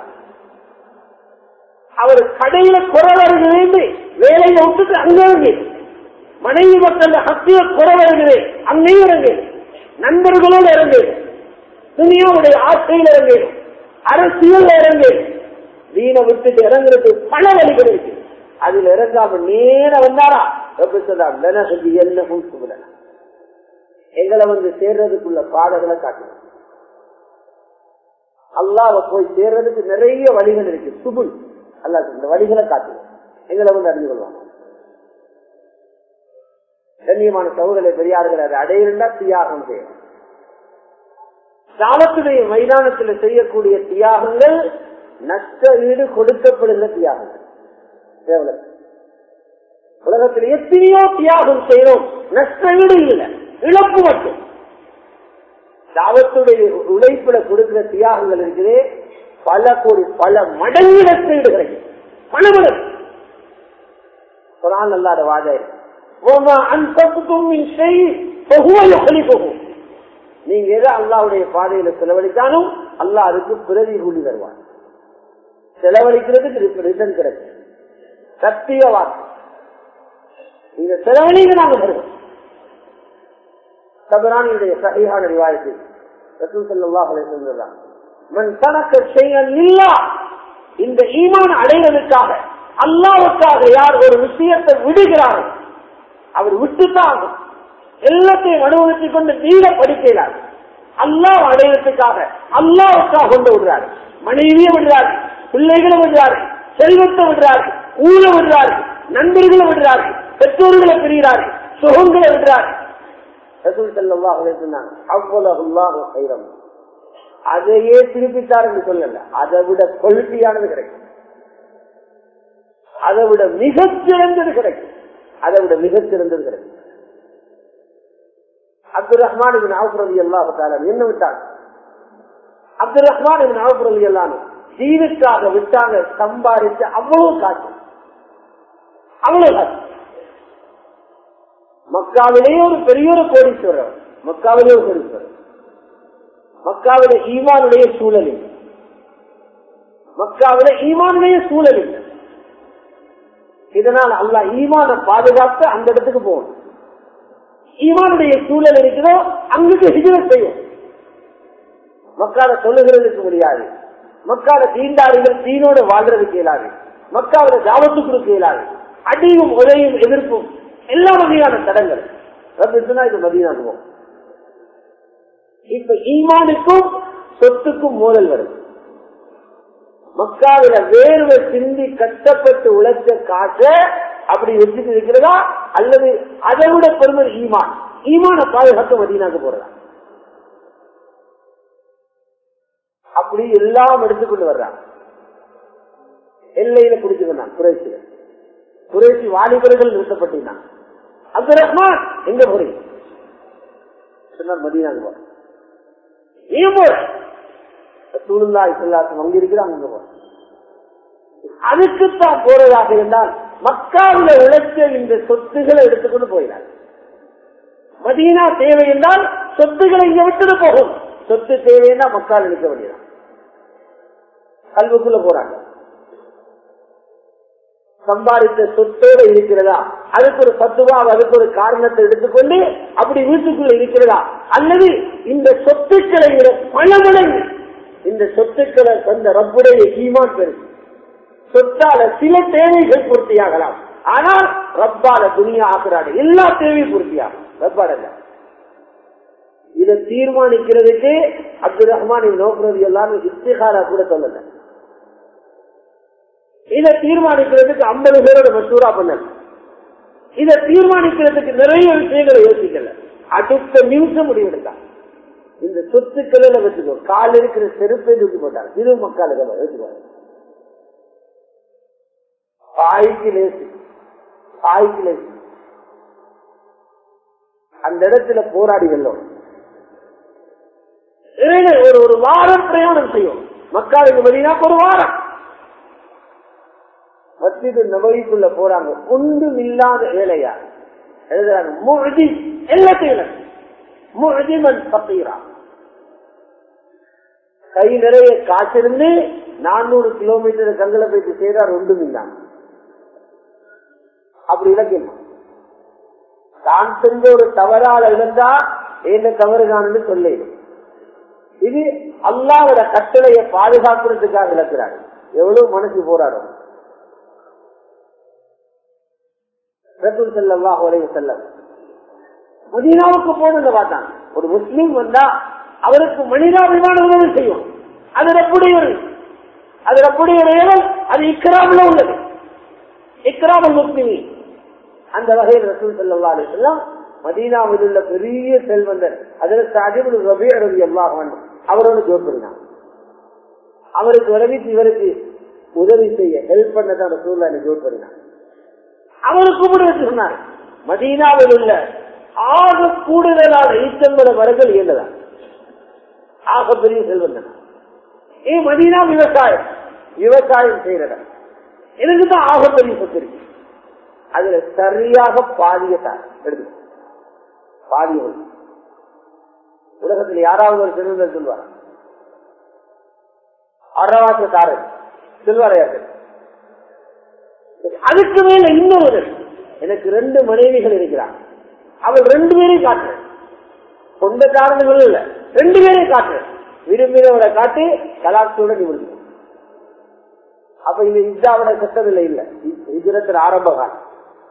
அவர் கடையில குறவருக வேண்டி வேலையை விட்டுட்டு அங்க இறங்கு, மனைவி மக்கள் ஹத்திய குறவருகிறே அங்கேயும் இறங்கு, நண்பர்களோடு இறங்கு, துணியாவுடைய ஆசையில் இறங்கு, அரசியல் இறங்கு. வீணை விட்டுட்டு இறங்குறது பல வழிகள் இருக்கு. அதில் இறங்காம நேர வந்தாரா எங்களை வந்து சேர்றதுக்குள்ள பாதைகளை காட்டணும். அல்லாஹ்வை போய் சேர்றதுக்கு நிறைய வழிகள் இருக்கு. சுபுல் அல்லாஹ் இந்த வழிகளை காட்டணும், எங்களை வந்து அறிந்து கொள்வாங்க. கண்ணியமான சகோதரர்களே, பெரியார்கள், அதை அடையிருந்தா தியாகம் செய்யணும். சாவத்துடைய மைதானத்தில் செய்யக்கூடிய தியாகங்கள் நஷ்ட ஈடு கொடுக்கப்படுகிற தியாகங்கள். உலகத்தில் எத்தனையோ தியாகம் செய்யறோம், நஷ்ட ஈடு இல்லை, இழப்பு மட்டும். தாவத்துடைய உழைப்புல கொடுக்கிற தியாகங்கள் இருக்குது, பல கோடி பல மடங்கு நஷ்ட ஈடு கிடைக்கும், பல மடங்கு. குர்ஆன் அல்லாஹ்வுடைய வாதம், நீங்க எதை அல்லாஹ்வுடைய பாதையில செலவழித்தாலும் அல்லாஹ் அதுக்கு பிரதி கூலி தருவான். செலவழிக்கிறதுக்கு ரிட்டர்ன் கிடைக்கும். சத்திய வாக்கு, இந்த செலவழிங்க நாங்க வருவோம். தபரானியுடைய சஹீஹான ரிவாயத்தில் ரசூல் ஸல்லல்லாஹு அலைஹி வஸல்லம் சொல்றாங்க, மன் தனக்க ஷைஅன் லில்லாஹ், இந்த ஈமான் அடைவதற்காக அல்லாஹ்வுக்காக யார் ஒரு விஷயத்தை விடுகிறாரோ அவர் விட்டுத்தான் எல்லாத்தையும் அனுபவித்துக் கொண்டு தீர படிக்கிறார். அல்லாஹ் அடைவதற்காக அல்லாஹ்வுக்காக கொண்டு விடுறாரு. மனைவியை விடுறாரு, பிள்ளைகளை விடுறாரு, செல்வத்தை விடுறாரு, ஊழ விடுறாரு, நண்பர்களை விடுறாரு, பெற்றோர்களை பிரிகிறாரு, சுகங்களை விடுறாரு. ரசூல் ஸல்லல்லாஹு அலைஹி வஸல்லம் அவ்வளவுல்லாஹு கைரம், அதையே திருப்பித்தார் என்று சொல்லல, அதை விட கொள்கையானது கிடைக்கும், அதை விட மிகச் சிறந்தது கிடைக்கும், அதை விட மிகச் சிறந்தது கிடைக்கும். அப்துல் ரஹ்மான் இப்னு அவ்ஃப் ரலியல்லாஹு தஆலா என்ன விட்டாங்க? அப்துல் ரஹ்மான் இப்னு அவ்ஃப் ரலியல்லாஹு தீனுக்காக விட்டாங்க, சம்பாதிச்சு அவ்வளவு காசு, அவ்வளவு காசு. மக்காவிலேயே ஒரு பெரிய ஒரு கோடீஸ்வரர், மக்காவிலே ஒரு கோடீஸ்வரர், மக்காவிலே ஈமானுடைய சூழலில், மக்காவிலே ஈமானுடைய சூழலில். இதனால் அல்லாஹ் ஈமான பாதுகாத்து அந்த இடத்துக்கு போகணும். ஈமானுடைய சூழல் இருக்கிறோ அங்குக்கு ஹிஜ்ரத் செய்யும். மக்கால சொல்லுகிறதுக்கு முடியாது, மக்கால தீண்டாளிகள் தீனோடு வாழ்றதுக்கு இயலாது, மக்காவில தாவத்து கொடுக்க இயலாது, அடியும் உதவியும் எதிர்ப்பும் எல்லா வகையான தடங்கள். இது மதீனாக்கு போகும். இப்ப ஈமானுக்கும் சொத்துக்கும் மோதல் வருது. மக்காவில வேர்வை சிந்தி கஷ்டப்பட்டு உழைச்ச காச அப்படி வச்சுட்டு இருக்கிறதா, அல்லது அதை விட பெருமை ஈமான், ஈமான பாதுகாக்க மதீனாக்கு போறதா? அப்படி எல்லாம் எடுத்துக்கொண்டு வர்றாங்க. எல்லையில குடிச்சுக்கிறான் குறைசி, குறைசி வாலிபர்கள் நிறுத்தப்பட்டிருந்தான். அப்துல் ரஹ்மான் எங்க போறீங்க? சொன்னார் மதீனாக்கு போற. ஏன் போற? ரசூலுல்லாஹி ஸல்லல்லாஹு அலைஹி வஸல்லம் அங்க இருக்கிறாங்க, அங்க போற. அதுக்குத்தான் போறதாக இருந்தால் மக்காவில உழைச்ச இந்த சொத்துக்களை எடுத்துக்கொண்டு போயினார். மதீனா தேவை என்றால் சொத்துக்களை இங்க விட்டுட்டு போகும். சொத்து தேவைன்னா மக்கால் நிற்க வேண்டியதான். கல்வுக்குள்ள போறாங்க. சம்பாதித்த சொத்தோடு இருக்கிறதா, அதுக்கு ஒரு பத்துவா, அதுக்கு ஒரு காரணத்தை எடுத்துக்கொண்டு அப்படி வீட்டுக்குள்ள இருக்கிறதா, அல்லது இந்த சொத்துக்களை விட பல மடங்கு இந்த சொத்துக்களை சொந்த ரப்புடைய ஈமான் பெருசு. சொத்தால சில தேவைகள் பூர்த்தியாகலாம், ஆனால் ரப்பால துனியா ஆக்குறாடு எல்லா தேவையும் பூர்த்தியாகும். ரப்பால இதை தீர்மானிக்கிறதுக்கு அப்துல் ரஹ்மான் நோக்குறது எல்லாமே இஸ்திகாரா கூட சொல்லல. இதை தீர்மானிக்கிறதுக்கு ஐம்பது பேரோட மசூரா பண்ணல. இதை தீர்மானிக்கிறதுக்கு நிறைய விஷயங்களை யோசிக்கல. அடுத்த நிமிஷம் முடிவெடுத்தாங்க. இந்த சொத்துக்களை வச்சுக்கோ, கால் இருக்கிற செருப்பை தூக்கி போட்டாங்க. திரு மக்களுக்கு வச்சுக்குவாங்க. பாய்க்கு லேசு பாய்க்கு லேசு அந்த இடத்துல போராடி வெல்லும். ஒரு ஒரு வாரம் பிரயாணம் செய்யும். மக்காவுக்கு மதீனாவுக்கு ஒரு வாரம். மஸ்ஜிது நபவிக்குள்ள போறாங்க. ஒன்றும் இல்லாத ஏழையா எழுதுறாங்க. முஹ்தி எல்லாத்தையும் முஹ்திமன் ஃபகீரா. கை நிறைய காற்றிருந்து நானூறு கிலோமீட்டர் கங்கல போயிட்டு செய்யறார். ஒன்றும் இல்லாம அப்படி இலக்கியம் தான் செஞ்ச ஒரு தவறால இருந்தா என்ன தவறுதான்னு சொல்ல. இது அல்லாஹ்வுடைய கட்டளையை பாதுகாக்கிறதுக்காக இழக்கிறார். எவ்வளவு மனசு போராடும். ரசூல் ஸல்லல்லாஹு அலைஹி வஸல்லம் மதீனாவுக்கு போனதை பார்த்தாங்க. ஒரு முஸ்லிம் வந்தா அவருக்கு மனிதாபிமான உதவி செய்யும். அது ரப்புடைய அது ரப்புடைய ஏவல். அது இக்ராம்ல உள்ளது. இக்ராமுல் முஸ்லிமீன். அந்த வகையில் ரசூல் ஸல்லல்லாஹு அலைஹி வஸல்லம் மதீனாவில் உள்ள பெரிய செல்வந்தர் ஹஜ்ரத் சஅத் இப்னு ரபீஅ ரலியல்லாஹு அன்ஹு அவரோட ஜோர் பண்ணினாங்க. அவருக்கு உதவி இவருக்கு உதவி செய்ய ஹெல்ப் பண்ணதான் ரசூலுல்லாஹி ஜோர் பண்ணினாங்க. அவருக்கு கூட சொன்னார், மதீனாவில் உள்ள ஆக கூடுதலான ஈச்சம்பட மரங்கள் இயந்ததான் ஆக பெரிய செல்வந்தன். ஏ மதீனா விவசாயம் விவசாயம் செய்யறத எனக்குதான் ஆக பெரிய சொத்து இருக்கு. அதுல சரியாக பாதியத்தான் எடுத்து பாதிய உலகத்தில் யாராவது ஒரு செல்வந்தர் சொல்வார் அறவாசத்தாரர் செல்வாரையார்கள். அதுக்கு மேல இன்னொரு எனக்கு ரெண்டு மனைவிகள் இருக்கிறார். அவள் ரெண்டு பேரையும் காட்டுறேன். சொந்த காரணங்கள் இல்ல, ரெண்டு பேரையும் காட்டுறேன். விரும்பினவரை காட்டி கலாச்சோட நிமிடம். அப்ப இது இஸ்லாவோட சட்டத்தில் இல்ல. ஹிஜ்ரத்தின் ஆரம்ப காலம்.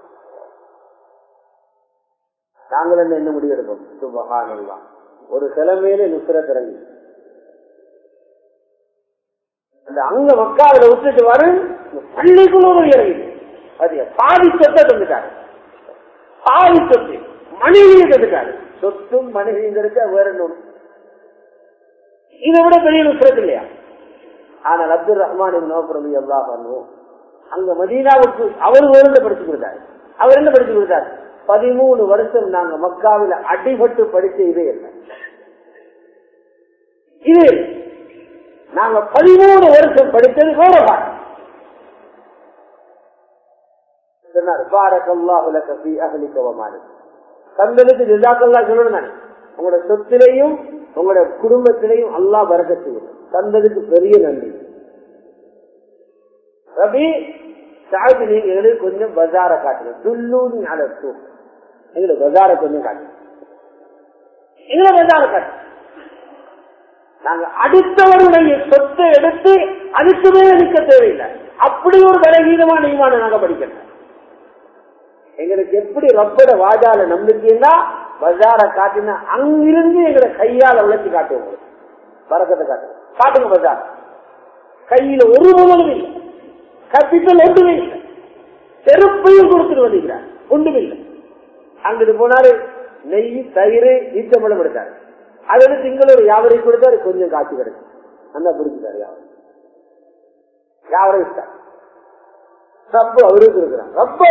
நாங்கள் என்ன என்ன முடிவெடுப்போம்? சுபஹானல்லாஹ். ஒரு கிழமையில நுஸ்ரத் இறங்கி அந்த அங்க மக்காவில விட்டுட்டு வரும் பள்ளிக்குள்ள இறங்கி பாதி சொத்தை தந்துட்டாரு. பாதி சொத்து மனைவியை தந்துட்டாரு. சொத்தும் மனைவியும் இருக்க வேற ஒன்று. இதை விட பெரிய நுஸ்ரத் இல்லையா? ஆனால் அப்துல் ரஹ்மான் நோபுரம் எல்லா பண்ணுவோம் அங்க மதீனாவுக்கு அவர் வேறு படிச்சு கொடுத்தாரு. அவர் என்ன படிச்சு கொடுத்தாரு? பதிமூணு வருஷம் நாங்க மக்காவில அடிபட்டு படிச்ச இதே இல்லை. இது நாங்க பதிமூணு வருஷம் படித்தது வேற பாடம். தந்ததுக்கு ஜஸாக்கல்லாஹ் சொல்லணும். உங்களோட சொத்திலையும் உங்களோட குடும்பத்திலையும் அல்லாஹ் பரக்கத் செய்யும். தந்ததுக்கு பெரிய நன்றி. ரபி சாஹிப், நீங்க எங்களுக்கு கொஞ்சம் பஜார காட்டுங்க. துல்லூனி அல சூக். எங்களுக்கு பஜார கொஞ்சம் காட்டுங்க. எங்களை பஜார காட்டு. நாங்க அடுத்தவருடைய சொத்தை எடுத்து அதுக்கு மேல நிற்க தேவையில்லை. அப்படி ஒரு பலகீனமான ஈமானை நாங்க படிக்கிறோம். எங்களுக்கு எப்படி ரப்போட வாஜால நம்பிக்கைன்னா பஜார காட்டினா அங்கிருந்து எங்களை கையால உழைச்சி காட்டுவோம். பரக்கத்தை காட்டுவோம். காட்டுங்க பஜார். கையில ஒரு முதலும் இல்லை, கேபிட்டல் ஒன்றுமே இல்லை, செருப்பையும் கொடுத்துட்டு வந்துக்கிறார். ஒன்றுமே இல்லை. அங்கிட்டு போனாரு நெய் தயிர் ஈச்சம்பழம் எடுத்தாரு. அது வந்து திங்களூர் யாவரையும் கொடுத்தாரு. கொஞ்சம் காட்சி கிடைக்கும். அந்த புரிஞ்சுட்டாரு. யாவரை யாவரை விட்டார். ரப்பு அவருக்கு இருக்கிறார். ரப்ப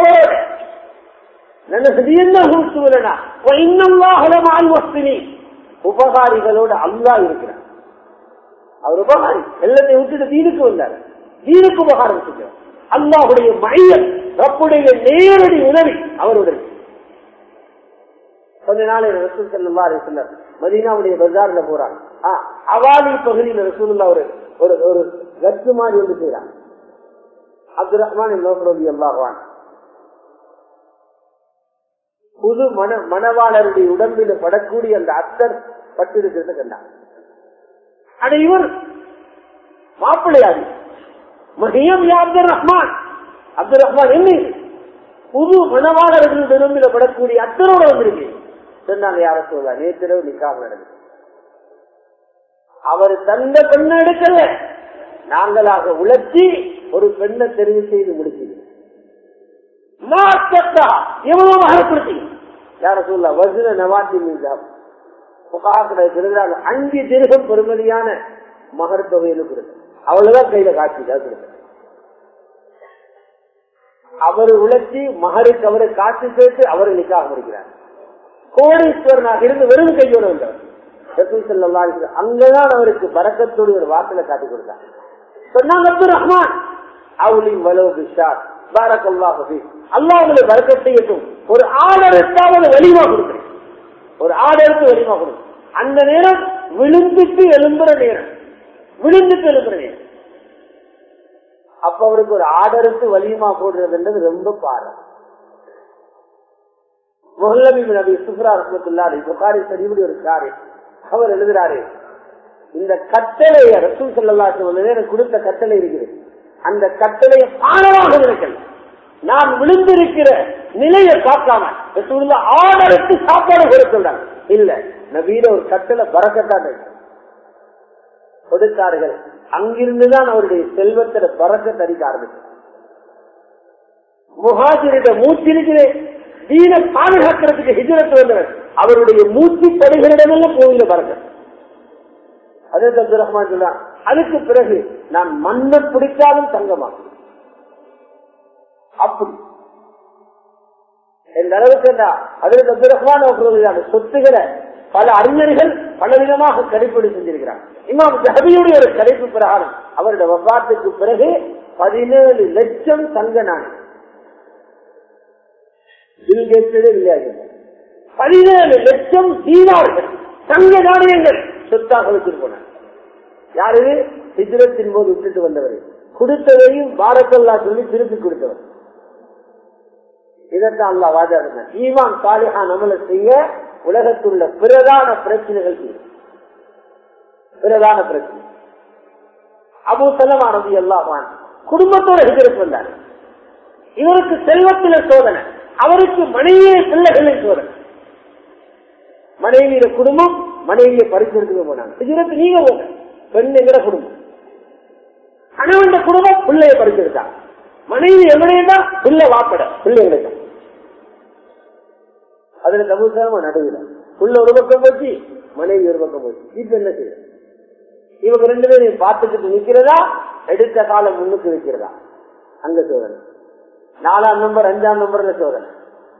உபகாரிகளோட அல்லாஹ் இருக்கிறார். அவர் உபகாரி. எல்லாத்தையும் விட்டுட்டு தீனுக்கு வந்தார். தீனுக்கு உபகாரம் செய்கிறார். அல்லாஹுடைய மையம், ரப்புடைய நேரடி உதவி அவருடைய. கொஞ்ச நாள் ரசூல் ஸல்லல்லாஹு அலைஹி வஸல்லம் மதீனாவுடைய பஜார்ல போறாங்க. அவாலி பகுதியில் ரசூலுல்லாஹ் ஒரு ஒரு கத்து மாதிரி வந்து செய்யறாங்க. அப்துல் ரஹ்மான் ரலியல்லாஹு அன்ஹு புது மன மணவாளருடைய உடம்பில் படக்கூடிய அந்த அத்தர் பட்டு இருக்கிறத கண்டாங்க. ஆனா இவர் மாப்பிள்ளையாரு மகியம் அப்துல் ரஹ்மான் அப்துல் ரஹ்மான் என்ன புது மணவாளர்கள் உடம்பில் படக்கூடிய அத்தரோட வந்திருக்கு சொன்னாங்க. யார சொல்ல நேற்றிரவு நிக்காம நடந்தது. அவர் தந்த பெண்ணை எடுக்கல, நாங்களாக உழைச்சி ஒரு பெண்ணை தெரிவு செய்து முடிச்சது. எவ்வளவு மகப்படுத்தி யார சொல்ல வஜ்ர நவாத்தி அஞ்சு திருகம் பெருமதியான மகர் தொகையில கொடுத்த அவ்வளவுதான் கையில காட்சி கொடுத்த. அவர் உழைச்சி மகருக்கு அவரை காட்சி சேர்த்து அவரை நிக்காக முடிக்கிறார். கோடீஸ்வரனாக இருந்து வெறும் கையோடு வந்தவர் ரசூல் ஸல்லல்லாஹு அலைஹி வஸல்லம். அங்கதான் அவருக்கு பரக்கத்தோடு ஒரு வார்த்தையில காட்டி கொடுத்தார். சொன்னாங்க, அப்துல் ரஹ்மான் அவுலி வலோ பிஷார் பாரக்கல்லாஹு ஃபீக், அல்லாஹ் உங்களை பரக்கத் செய்யட்டும், ஒரு ஆடரத்தாவது வலிமா கொடுக்கிறேன், ஒரு ஆடருக்கு வலிமா கொடுக்கும். அந்த நேரம் விழுந்துட்டு எழும்புற நேரம், விழுந்துட்டு எழும்புற நேரம். அப்ப அவருக்கு ஒரு ஆடருக்கு வலிமா போடுறதுன்றது ரொம்ப பாரம். முஹல்லபி பின் அபி சுஃப்ரா ரஹ்மத்துல்லாஹி அலைஹி புகாரி ஷரீஃபில் ஒரு காரி அவர் எழுதுறாரு, இந்த கட்டளையை ரசூல் ஸல்லல்லாஹு அலைஹி வஸல்லம் எனக்கு கொடுத்த கட்டளை இருக்குது, அந்த கட்டளையை பாடமாக இருக்கல, நான் விழுந்திருக்கிற நிலையை காக்காம ரசூலுல்லாஹ் ஆடருக்கு சாப்பாடு கொடுத்துள்ளாங்க. இல்ல, நபீர ஒரு கட்டளை பரக்கத்தான் கொடுத்தார்கள். அங்கிருந்துதான் அவருடைய செல்வத்தில பரக்கத் அடிக்க ஆரம்பித்தார். முஹாஜிரிட மூச்சிருக்கிறேன் தீன பாதுகாக்கிறதுக்கு ஹிஜ்ரத் வந்தவர், அவருடைய மூச்சு படுகளிடமெல்லாம் கோவில பரக்கத். அதே அப்துல் ரஹ்மான் சொல்றான், அதுக்கு பிறகு நான் மண்ணை பிடிக்காதும் தங்கமாகும். அப்படி எந்த அளவுக்கு அதே அப்துல் ரஹ்மான் அவர்களுடைய சொத்துக்களை பல அறிஞர்கள் பல விதமாக கணிப்பீடு செஞ்சிருக்கிறார். இமாம் ஜஹபியுடைய ஒரு கணிப்பு பிரகாரம் அவருடைய வஃபாத்துக்கு பிறகு பதினேழு லட்சம் தங்க நாணயம் பதினேழு லட்சம் தீனார்கள் தங்க நாணயங்கள் சொத்தாக வச்சுட்டு போனார். யாரு? ஹிஜ்ரத்தின் போது விட்டுட்டு வந்தவர், கொடுத்ததையும் பாரக்கல்லா சொல்லி திருப்பி கொடுத்தவர். இதற்காக அல்லாஹ் வாஜா சொன்னார், ஈமான் சாலிஹான் அமல செய்ய உலகத்துள்ள பிரதான பிரச்சனைகள் பிரதான பிரச்சனை. அபூ சலமா ரலியல்லாஹு அன்ஹு குடும்பத்தோட ஹிஜ்ரத் வந்தார். இவருக்கு செல்வத்தில சோதனை, அவருக்கு மனைவியை பிள்ளைகளின் சோதனை. மனைவியில குடும்பம் மனைவியை பரிசீலிக்க போனாங்க. ஹிஜ்ரத் நீங்க போங்க, பெண் எங்கட குடும்பம். கணவன் குடும்பம் பிள்ளைய பரிசீலித்தாங்க. மனைவி எங்கடையா பிள்ளை வாப்பட பிள்ளைகளுக்கு. அதுல தமிழ்ச்சாம நடுவில் புள்ள ஒரு பக்கம் போச்சு, மனைவி ஒரு பக்கம் போச்சு. இப்ப என்ன செய்ய? இவங்க ரெண்டு பேரும் பார்த்துக்கிட்டு நிக்கிறதா, எடுத்த காலம் முன்னுக்கு வைக்கிறதா? அங்க சோதனை. நாலாம் நம்பர் அஞ்சாம் நம்பர்ல சோதனை.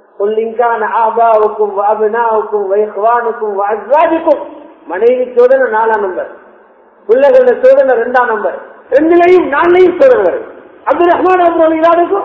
மனைவி சோதனை நாலாம் நம்பர், பிள்ளைகளோட சோதனை ரெண்டாம் நம்பர். ரெண்டுலையும் நாளையும் சோதனை வருது. அப்துல் ரஹ்மான் அவர்களுக்கும்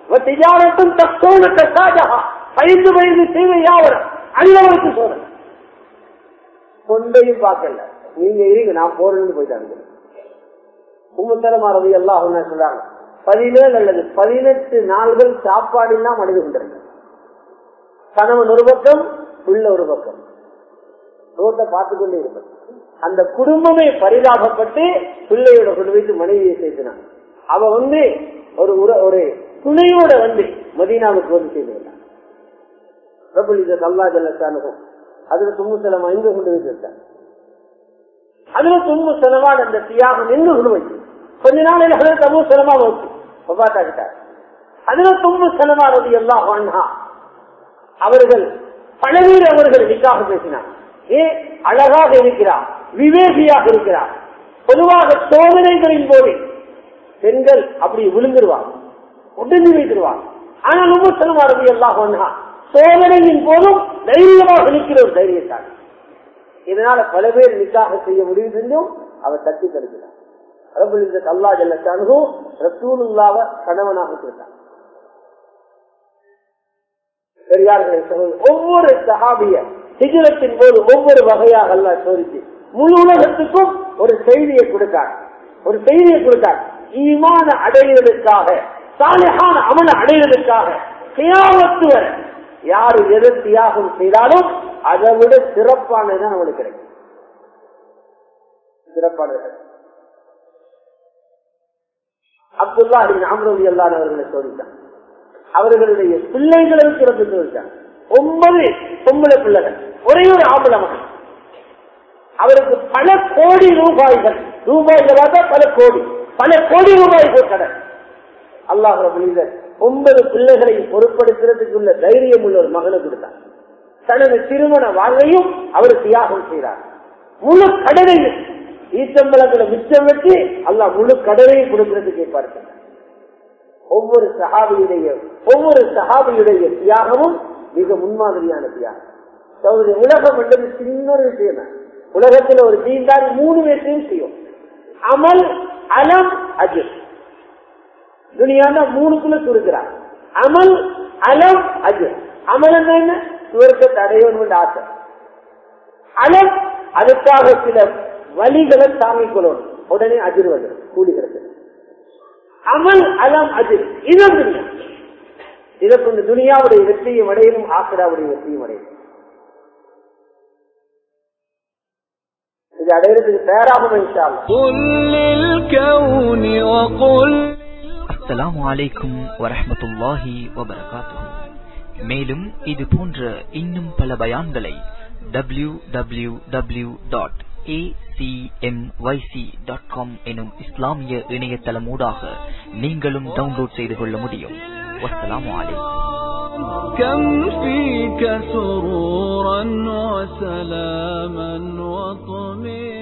ஐந்து வயது செய்த யாவரம் அல்லவருக்கு சோதனை. கொண்டையும் பார்க்கல, நீங்க இருங்க நான் போறேன்னு போயிட்டாங்க. உம்மத்தலமா ரவி எல்லாம் சொல்றாங்க, பதினேழு அல்லது பதினெட்டு நாள்கள் சாப்பாடு எல்லாம் அடைந்து கொண்டிருக்க. கணவன் ஒரு பக்கம், உள்ள ஒரு பக்கம், ரோட்டை பார்த்து கொண்டே இருப்பது. அந்த குடும்பமே பரிதாபப்பட்டு பிள்ளையோட கொண்டு வைத்து மனைவியை சேர்த்தினான். அவ வந்து ஒரு ஒரு துணையோட வந்து மதீனாவுக்கு வந்து செய்திருந்தான். அல்லா ஜல்லஷானுகும் அதுல தும்மு செலமா எங்க கொண்டு வைத்திருக்கான். அதுல தும்மு செலவான் அந்த தியாகம் எங்க கொண்டு வைத்து கொஞ்ச நாளையில அதுல தம்மு செலமா வச்சு ஒப்பாட்டாக்கிட்டார். அதுல தும்மு செலமா ரதி எல்லாம் வாண்டா அவர்கள் பலவீர் அவர்கள் நிக்காக பேசினார். ஏ அழகாக இருக்கிறார், விவேகியாக இருக்கிறார். பொதுவாக சோதனைகளின் போது பெண்கள் அப்படி விழுந்துருவாங்க, உடனே வைத்திருவாங்க. ஆனால் உம்மு சலமா ரலியல்லாஹு அன்ஹா சோதனையின் போதும் தைரியமாக நிற்கிற ஒரு தைரியத்தார். இதனால பல பேர் நிக்காக செய்ய முடிவு செஞ்சும் அவர் தட்டி தடுக்கிறார். அல்லாஹ் ஜல்ல ஷானுஹு ரசூலுல்லாஹ்வை கணவனாக கொடுத்தார். பெரியார்களே, ஒவ்வொரு சஹாபிய ஹிஜ்ரத்தின் போது ஒவ்வொரு வகையாக அல்லாஹ் சோதித்து முழு உலகத்துக்கும் ஒரு செய்தியை கொடுத்தார். ஒரு செய்தியை கொடுத்தார். ஈமான அடைவதற்காக, சாலிஹான அமல அடைவதற்காக கியாமத்து வரை யாரு எது தியாகம் செய்தாலும் அதை விட சிறப்பானதுதான் அவளுக்கு கிடைக்கும். சிறப்பானது அப்துல்லா அப்துல் அம்ர் ரலியல்லாஹு அவர்களை சோதித்தார். அவர்களுடைய பிள்ளைகளும் சிறப்பு சோதித்தார். ஒன்பது பொம்பளை பிள்ளைகள், ஒரே ஒரு ஆம்பளை மகன். அவருக்கு பல கோடி ரூபாய்கள், ரூபாய்கள் பல கோடி பல கோடி ரூபாய் கடன். அல்லாஹ் ரப்பல் ஒன்பது பிள்ளைகளை பொறுப்படுத்துறதுக்கு உள்ள தைரியம் உள்ள ஒரு மகனை கொடுத்தார். தனது திருமண வாழ்வையும் அவர் தியாகம் செய்தார். முழு கடனையும் ஈச்சம்பளங்களை மிச்சம் வச்சு அல்லாஹ் முழு கடனையும் கொடுக்கிறதுக்கு பார்க்கிறார். ஒவ்வொரு சஹாபியுடைய ஒவ்வொரு சஹாபியுடைய தியாகமும் மிக முன்மாதிரியான தியாகம். உலகம் என்பது சின்ன ஒரு விஷயம் தான். உலகத்தில் ஒரு தீண்டால் மூணு விஷயம் செய்யும். அமல், அலம், அஜர். துனியால மூணுக்குள்ள சுருக்கிறார். அமல், அலம், அஜர். அமல் என்ன? சுவர்க்கத்தை அடையணும் ஆசை. அலம், அதுக்காக சில வழிகளை தாங்கிக் கொள்ளணும். உடனே அஜர் வந்து கூடுகிறது. அமல், அலம், அஜர். இது துனியா. இதை கொண்டு துனியாவுடைய வெற்றியும் அடையணும், ஆசிராவுடைய வெற்றியும் அடையணும். இது அடையிறதுக்கு தயாராகும் இன்ஷா அல்லாஹ். அஸ்ஸலாமு அலைக்கும் வரஹ்மத்துல்லாஹி வபரகாத்துஹு. மேலும் இது போன்ற இன்னும் பல பயான்களை W W W dot A C M Y C dot com எனும் இஸ்லாமிய இணையதளமூடாக நீங்களும் டவுன்லோட் செய்து கொள்ள முடியும். வஸ்ஸலாமு அலைக்கும். كم فيك سرورا وسلاما وطمئنا